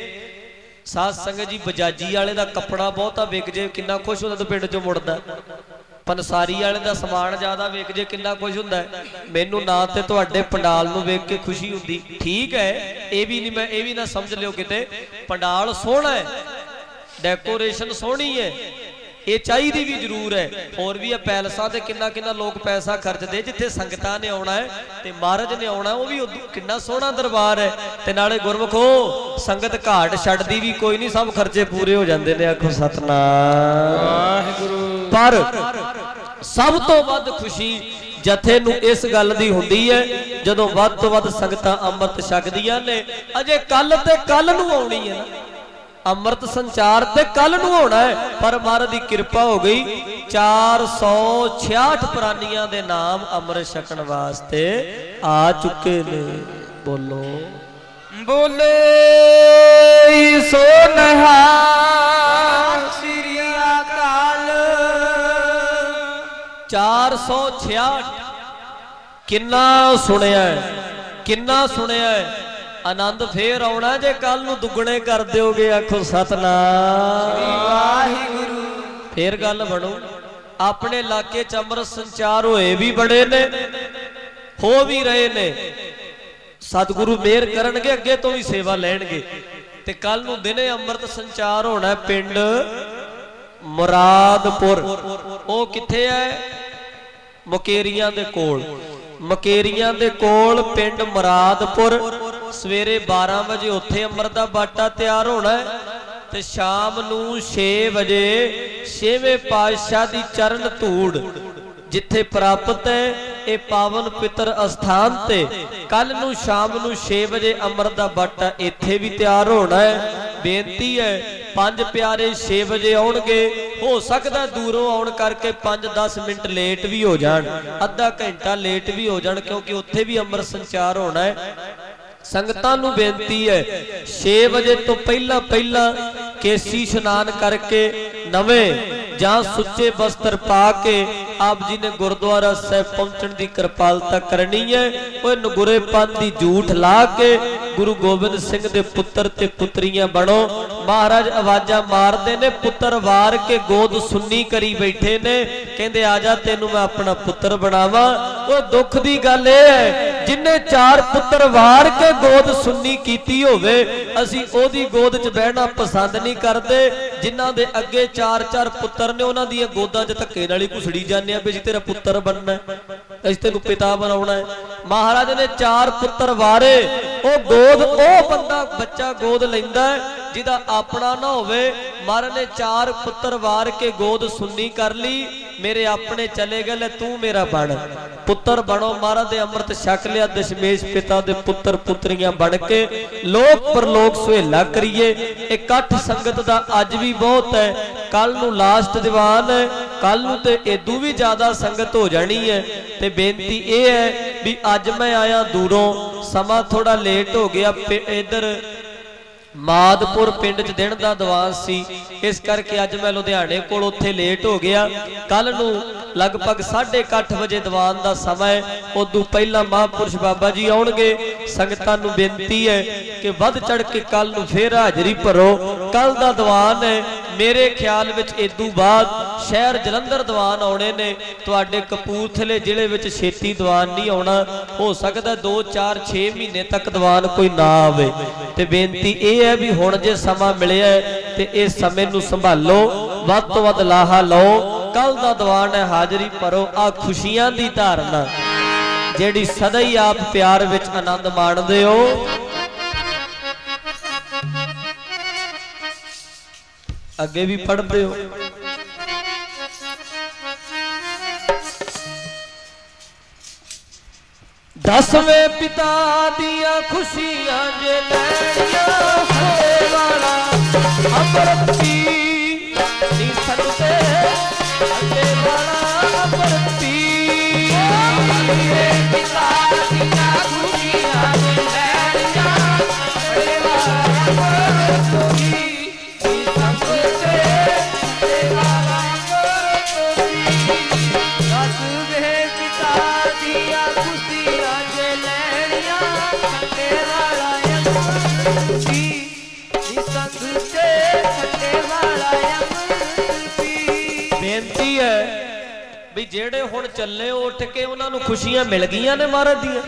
साध संगत जी बजाजी वाले दा कपड़ा बहुता विक जे किन्ना खुश होंदा, तो पिंड चों मुड़दा। पंसारी वाले दा समान ज्यादा विक जे किन्ना खुश हुंदा है। मैनू ना ते तुहाडे पंडाल नूं वेख के खुशी हुंदी, ठीक है, ये भी नहीं, मैं ये भी ना समझ लियो किते पंडाल सोहना है, डेकोरेशन सोहनी है, ये चाहिए भी जरूर है। होर भी है पैलसा ते किन्ना किन्ना लोग पैसा खर्चते, जिथे संगतां ने आउणा है ते महाराज ने आउणा, वो भी किन्ना सोहना दरबार है। ते नाले गुरमुखो संगत घाट छड्डदी भी कोई नहीं, सब खर्चे पूरे हो जाते हैं। आखो सतनाम वाहिगुरू। पर सब तो वध खुशी जथे नूं इस गल दी हुंदी है जदों वध तो वध संगतां अमृत छकदियां ने। अजे कल ते कल नूं आउणी है ना अमृत संचार ते कल नूं होना है, पर महाराज दी कृपा हो गई। चार सौ छियाठ प्राणियां दे नाम अमृत छकण वास्ते आ चुके ने। बोलो बोले सो निहाल श्री अकाल। चार सौ छियाठ किन्ना सुनिया है, किन्ना सुनिया है। आनंद फेर आउणा जे कल नूं दुगणे कर दिओगे। आखो सतनाम वाहिगुरू। फिर गल बनू। अपने इलाके च अमृत संचार होए भी बड़े ने, हो भी रहे ने। सतगुरु मेहर करनगे, अगे तो भी सेवा लैणगे। ते कल नूं दिने अमृत संचार होना पिंड मुरादपुर। वो किथे है? मुकेरियां दे कोल। मुकेरियां दे कोल पिंड मुरादपुर। सवेरे बारह बजे उत्थे अमृत दा बाटा तैयार होना है, ते शाम नूं छे बजे छेवें पातशाह दी चरण धूड़ जिथे प्राप्त है ਇਹ ਪਾਵਨ ਪਿੱਤਰ ਅਸਥਾਨ ਤੇ ਕੱਲ ਨੂੰ ਸ਼ਾਮ ਨੂੰ ਛੇ ਵਜੇ ਅੰਮ੍ਰਿਤ ਦਾ ਬਾਟਾ ਇੱਥੇ ਵੀ ਤਿਆਰ ਹੋਣਾ ਹੈ। ਬੇਨਤੀ ਹੈ ਪੰਜ ਪਿਆਰੇ ਛੇ ਵਜੇ ਆਉਣਗੇ, ਹੋ ਸਕਦਾ ਦੂਰੋਂ ਆਉਣ ਕਰਕੇ ਪੰਜ ਦਸ ਮਿੰਟ ਲੇਟ ਵੀ ਹੋ ਜਾਣ, ਅੱਧਾ ਘੰਟਾ ਲੇਟ ਵੀ ਹੋ ਜਾਣ, ਕਿਉਂਕਿ ਉੱਥੇ ਵੀ ਅੰਮ੍ਰਿਤ ਸੰਚਾਰ ਹੋਣਾ ਹੈ। ਸੰਗਤਾਂ ਨੂੰ ਬੇਨਤੀ ਹੈ ਛੇ ਵਜੇ ਤੋਂ ਪਹਿਲਾਂ ਪਹਿਲਾਂ ਕੇਸੀ ਇਸ਼ਨਾਨ ਕਰਕੇ ਨਵੇਂ ਜਾਂ ਸੁੱਚੇ ਬਸਤਰ ਪਾ ਕੇ ਆਪ ਜੀ ਨੇ ਗੁਰਦੁਆਰਾ ਸਾਹਿਬ ਪਹੁੰਚਣ ਦੀ ਕਿਰਪਾਲਤਾ ਕਰਨੀ ਹੈ। ਉਹ ਨਗੁਰੇ ਪੰਨ ਦੀ ਝੂਠ ਲਾ ਕੇ ਗੁਰੂ ਗੋਬਿੰਦ ਸਿੰਘ ਦੇ ਪੁੱਤਰ ਤੇ ਪੁੱਤਰੀਆਂ ਬਣੋ। ਮਹਾਰਾਜ ਆਵਾਜ਼ਾਂ ਮਾਰਦੇ ਨੇ, ਪੁੱਤਰ ਵਾਰ ਕੇ ਗੋਦ ਸੁੰਨੀ ਕਰੀ ਬੈਠੇ ਨੇ, ਕਹਿੰਦੇ ਆ ਜਾ ਤੈਨੂੰ ਮੈਂ ਆਪਣਾ ਪੁੱਤਰ ਬਣਾਵਾਂ। ਉਹ ਦੁੱਖ ਦੀ ਗੱਲ ਇਹ ਹੈ ਜਿੰਨੇ ਚਾਰ ਪੁੱਤਰ ਵਾਰ ਕੇ ਗੋਦ ਸੁੰਨੀ ਕੀਤੀ ਹੋਵੇ ਅਸੀਂ ਉਹਦੀ ਗੋਦ 'ਚ ਬਹਿਣਾ ਪਸੰਦ ਨਹੀਂ ਕਰਦੇ। ਜਿਨ੍ਹਾਂ ਦੇ ਅੱਗੇ ਚਾਰ ਚਾਰ ਪੁੱਤਰ ਨੇ ਉਹਨਾਂ ਦੀਆਂ ਗੋਦਾਂ 'ਚ ਧੱਕੇ ਨਾਲ ਹੀ ਘੁਸੜੀ ਜਾਂਦੇ ਆ ਵੀ ਜੀ ਤੇਰਾ ਪੁੱਤਰ ਬਣਨਾ, ਅਸੀਂ ਤੈਨੂੰ ਪਿਤਾ ਬਣਾਉਣਾ ਹੈ। ਮਹਾਰਾਜ ਨੇ ਚਾਰ ਪੁੱਤਰ ਵਾਰੇ, ਉਹ ਗੋਦ ਉਹ ਬੰਦਾ ਬੱਚਾ ਗੋਦ ਲੈਂਦਾ ਜਿਹਦਾ ਆਪਣਾ ਨਾ ਹੋਵੇ। ਮਹਾਰਾਜ ਨੇ ਚਾਰ ਪੁੱਤਰ ਵਾਰ ਕੇ ਗੋਦ ਸੁੰਨੀ ਕਰ ਲਈ, ਮੇਰੇ ਆਪਣੇ ਚਲੇ ਗਏ, ਲੈ ਤੂੰ ਮੇਰਾ ਬਣ, ਪੁੱਤਰ ਬਣੋ। ਮਹਾਰਾਜ ਦੇ ਅੰਮ੍ਰਿਤ ਛਕ ਲਿਆ, ਦਸ਼ਮੇਸ਼ ਪਿਤਾ ਦੇ ਪੁੱਤਰ ਪੁੱਤਰੀਆਂ ਬਣ ਕੇ ਲੋਕ ਪਰਲੋਕ ਸੁਹੇਲਾ ਕਰੀਏ। ਇਕੱਠ ਸੰਗਤ ਦਾ ਅੱਜ ਵੀ ਬਹੁਤ ਹੈ, ਕੱਲ ਨੂੰ ਲਾਸਟ ਦੀਵਾਨ ਹੈ, ਕੱਲ ਨੂੰ ਤੇ ਇਦੋਂ ਵੀ ਜ਼ਿਆਦਾ ਸੰਗਤ ਹੋ ਜਾਣੀ ਹੈ। ਤੇ ਬੇਨਤੀ ਇਹ ਹੈ ਵੀ ਅੱਜ ਮੈਂ ਆਇਆ ਦੂਰੋਂ, ਸਮਾਂ ਥੋੜਾ ਲੇਟ ਹੋ ਗਿਆ, ਇਧਰ ਮਾਦਪੁਰ ਪਿੰਡ 'ਚ ਦਿਨ ਦਾ ਦੀਵਾਨ ਸੀ, ਇਸ ਕਰਕੇ ਅੱਜ ਮੈਂ ਲੁਧਿਆਣੇ ਕੋਲ ਉੱਥੇ ਲੇਟ ਹੋ ਗਿਆ। ਕੱਲ ਨੂੰ ਲਗਭਗ ਸਾਢੇ ਕੁ ਅੱਠ ਵਜੇ ਦੀਵਾਨ ਦਾ ਸਮਾਂ ਹੈ, ਉਦੋਂ ਪਹਿਲਾਂ ਮਹਾਂਪੁਰਸ਼ ਬਾਬਾ ਜੀ ਆਉਣਗੇ। ਸੰਗਤਾਂ ਨੂੰ ਬੇਨਤੀ ਹੈ ਕਿ ਵੱਧ ਚੜ ਕੇ ਕੱਲ ਨੂੰ ਫੇਰ ਹਾਜ਼ਰੀ ਭਰੋ। ਕੱਲ ਦਾ ਦੀਵਾਨ ਹੈ, ਮੇਰੇ ਖਿਆਲ ਵਿੱਚ ਇਦੋਂ ਬਾਅਦ ਸ਼ਹਿਰ ਜਲੰਧਰ ਦੀਵਾਨ ਆਉਣੇ ਨੇ। ਤੁਹਾਡੇ ਕਪੂਰਥਲੇ ਜ਼ਿਲ੍ਹੇ ਵਿੱਚ ਛੇਤੀ ਦੀਵਾਨ ਨਹੀਂ ਆਉਣਾ, ਹੋ ਸਕਦਾ ਦੋ ਚਾਰ ਛੇ ਮਹੀਨੇ ਤੱਕ ਦੀਵਾਨ ਕੋਈ ਨਾ ਆਵੇ। ਤੇ ਬੇਨਤੀ ਇਹ ਹੈ ਵੀ ਹੁਣ ਜੇ ਸਮਾਂ ਮਿਲਿਆ ਤੇ ਇਸ ਸਮੇਂ ਨੂੰ ਸੰਭਾਲੋ, ਵੱਧ ਤੋਂ ਵੱਧ ਲਾਹਾ ਲਓ। ਕੱਲ ਦਾ ਦੀਵਾਨ ਹੈ, ਹਾਜ਼ਰੀ ਭਰੋ। ਆ ਖੁਸ਼ੀਆਂ ਦੀ ਧਾਰਨਾ ਜਿਹੜੀ ਸਦਾ ਹੀ ਆਪ ਪਿਆਰ ਵਿੱਚ ਆਨੰਦ ਮਾਣਦੇ ਹੋ, ਅੱਗੇ ਵੀ ਪੜ੍ਹਦੇ ਹੋ। ਦਸਵੇਂ ਪਿਤਾ ਦੀਆਂ ਖੁਸ਼ੀਆਂ ਜੇ ਲੈਣੀਆਂ ਹੋਏ ਵਾਲਾ ਅੰਮ੍ਰਿਤ ਪੀ ਨੀ ਸਕਦੇ, ਅੱਗੇ ਵਾਲਾ ਅੰਮ੍ਰਿਤ ਪੀ। ਦਸਵੇਂ ਪਿਤਾ ਦੀਆਂ ਖੁਸ਼ੀਆਂ ਜੇ ਲੈਣੀਆਂ ਹੋਏ ਵਾਲਾ ਅੰਮ੍ਰਿਤ ਪੀ। ਬੇਨਤੀ ਹੈ ਵੀ ਜਿਹੜੇ ਹੁਣ ਚੱਲੇ ਉੱਠ ਕੇ ਉਹਨਾਂ ਨੂੰ ਖੁਸ਼ੀਆਂ ਮਿਲ ਗਈਆਂ ਨੇ ਮਹਾਰਾਜ ਦੀਆਂ।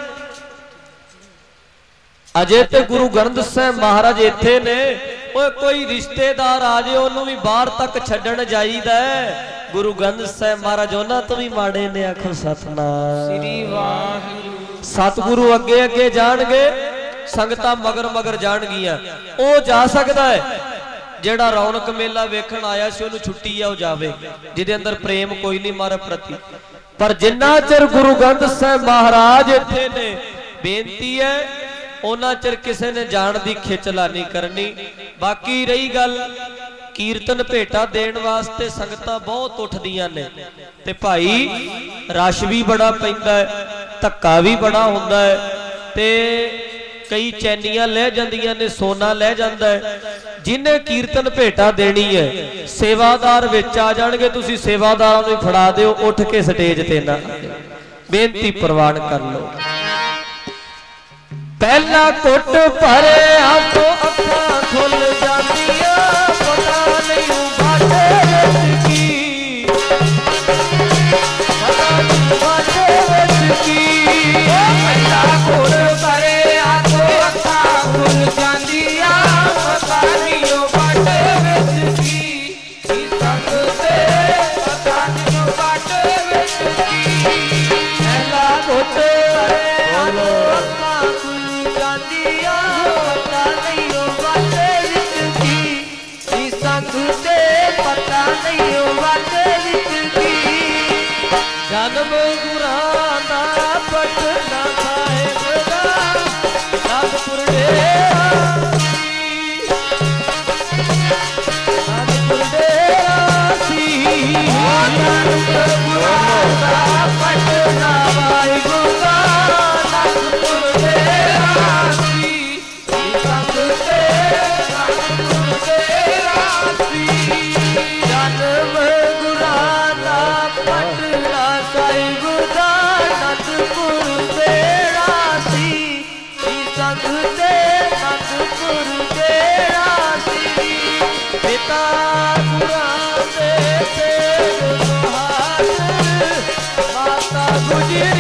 ਅਜੇ ਤੇ ਗੁਰੂ ਗ੍ਰੰਥ ਸਾਹਿਬ ਮਹਾਰਾਜ ਇੱਥੇ ਨੇ, ਓਏ ਕੋਈ ਰਿਸ਼ਤੇਦਾਰ ਆ ਜਾਏ ਉਹਨੂੰ ਵੀ ਬਾਹਰ ਤੱਕ ਛੱਡਣ ਜਾਈਦਾ। ਗੁਰੂ ਗ੍ਰੰਥ ਸਾਹਿਬ ਮਹਾਰਾਜ ਉਹਨਾਂ ਤੋਂ ਵੀ ਮਾੜੇ ਨੇ, ਆਖੋ ਸਤਨਾਮ ਸ੍ਰੀ ਵਾਹਿਗੁਰੂ। ਸਤਿਗੁਰੂ ਅੱਗੇ ਅੱਗੇ ਜਾਣਗੇ, ਸੰਗਤਾਂ ਮਗਰ ਮਗਰ ਜਾਣਗੀਆਂ। ਉਹ ਜਾ ਸਕਦਾ ਹੈ ਜਿਹੜਾ ਰੌਣਕ ਮੇਲਾ ਵੇਖਣ ਆਇਆ ਸੀ, ਉਹਨੂੰ ਛੁੱਟੀ ਆ ਉਹ ਜਾਵੇ, ਜਿਹਦੇ ਅੰਦਰ ਪ੍ਰੇਮ ਕੋਈ ਨਹੀਂ ਮਹਾਰਾਜ ਪ੍ਰਤੀ। ਪਰ ਜਿੰਨਾ ਚਿਰ ਗੁਰੂ ਗ੍ਰੰਥ ਸਾਹਿਬ ਮਹਾਰਾਜ ਇੱਥੇ ਨੇ, ਬੇਨਤੀ ਹੈ ਉਹਨਾਂ ਚਿਰ ਕਿਸੇ ਨੇ ਜਾਣ ਦੀ ਖਿਚਲਾ ਨਹੀਂ ਕਰਨੀ। ਬਾਕੀ ਰਹੀ ਗੱਲ ਕੀਰਤਨ ਭੇਟਾ ਦੇਣ ਵਾਸਤੇ ਸੰਗਤਾਂ ਬਹੁਤ ਉੱਠਦੀਆਂ ਨੇ, ਤੇ ਭਾਈ ਰਸ਼ ਵੀ ਬੜਾ ਪੈਂਦਾ ਹੈ, ਧੱਕਾ ਵੀ ਬੜਾ ਹੁੰਦਾ ਹੈ, ਤੇ ਕਈ ਚੈਨੀਆਂ ਲੈ ਜਾਂਦੀਆਂ ਨੇ, ਸੋਨਾ ਲੈ ਜਾਂਦਾ ਹੈ। ਜਿਨੇ ਕੀਰਤਨ ਭੇਟਾ ਦੇਣੀ ਹੈ ਸੇਵਾਦਾਰ ਵਿੱਚ ਆ ਜਾਣਗੇ, ਤੁਸੀਂ ਸੇਵਾਦਾਰਾਂ ਨੂੰ ਫੜਾ ਦਿਓ, ਉੱਠ ਕੇ ਸਟੇਜ ਤੇ ਨਾ ਬੇਨਤੀ ਪ੍ਰਵਾਨ ਕਰ ਲਓ। ਪਹਿਲਾ ਘੁੱਟ ਭਰੇ ਆਪੋ ਅੱਖਾਂ ਖੁੱਲ ਜਾਂਦੀਆਂ, ਪਤਾ ਨਹੀਂ ਬਾਟੇ ਵਿੱਚ ਕੀ, ਪਤਾ ਨਹੀਂ ਬਾਟੇ ਵਿੱਚ ਕੀ। ਪਹਿਲਾ ਘੁੱਟ ਭਰੇ ਆਪੋ ਅੱਖਾਂ ਖੁੱਲ ਜਾਂਦੀਆਂ, ਪਤਾ ਨਹੀਂ ਉਹ ਬਾਟੇ ਵਿੱਚ ਕੀ, ਸੰਗ ਤੇ ਪਤਾ ਨਹੀਂ ਉਹ ਬਾਟੇ ਵਿੱਚ ਕੀ। ਪਹਿਲਾ ਘੁੱਟ ਭਰੇ ਆਪੋ ਅੱਖਾਂ ਖੁੱਲ ਜਾਂਦੀਆਂ, ਪਤਾ ਨਹੀਂ ਉਹ गुजर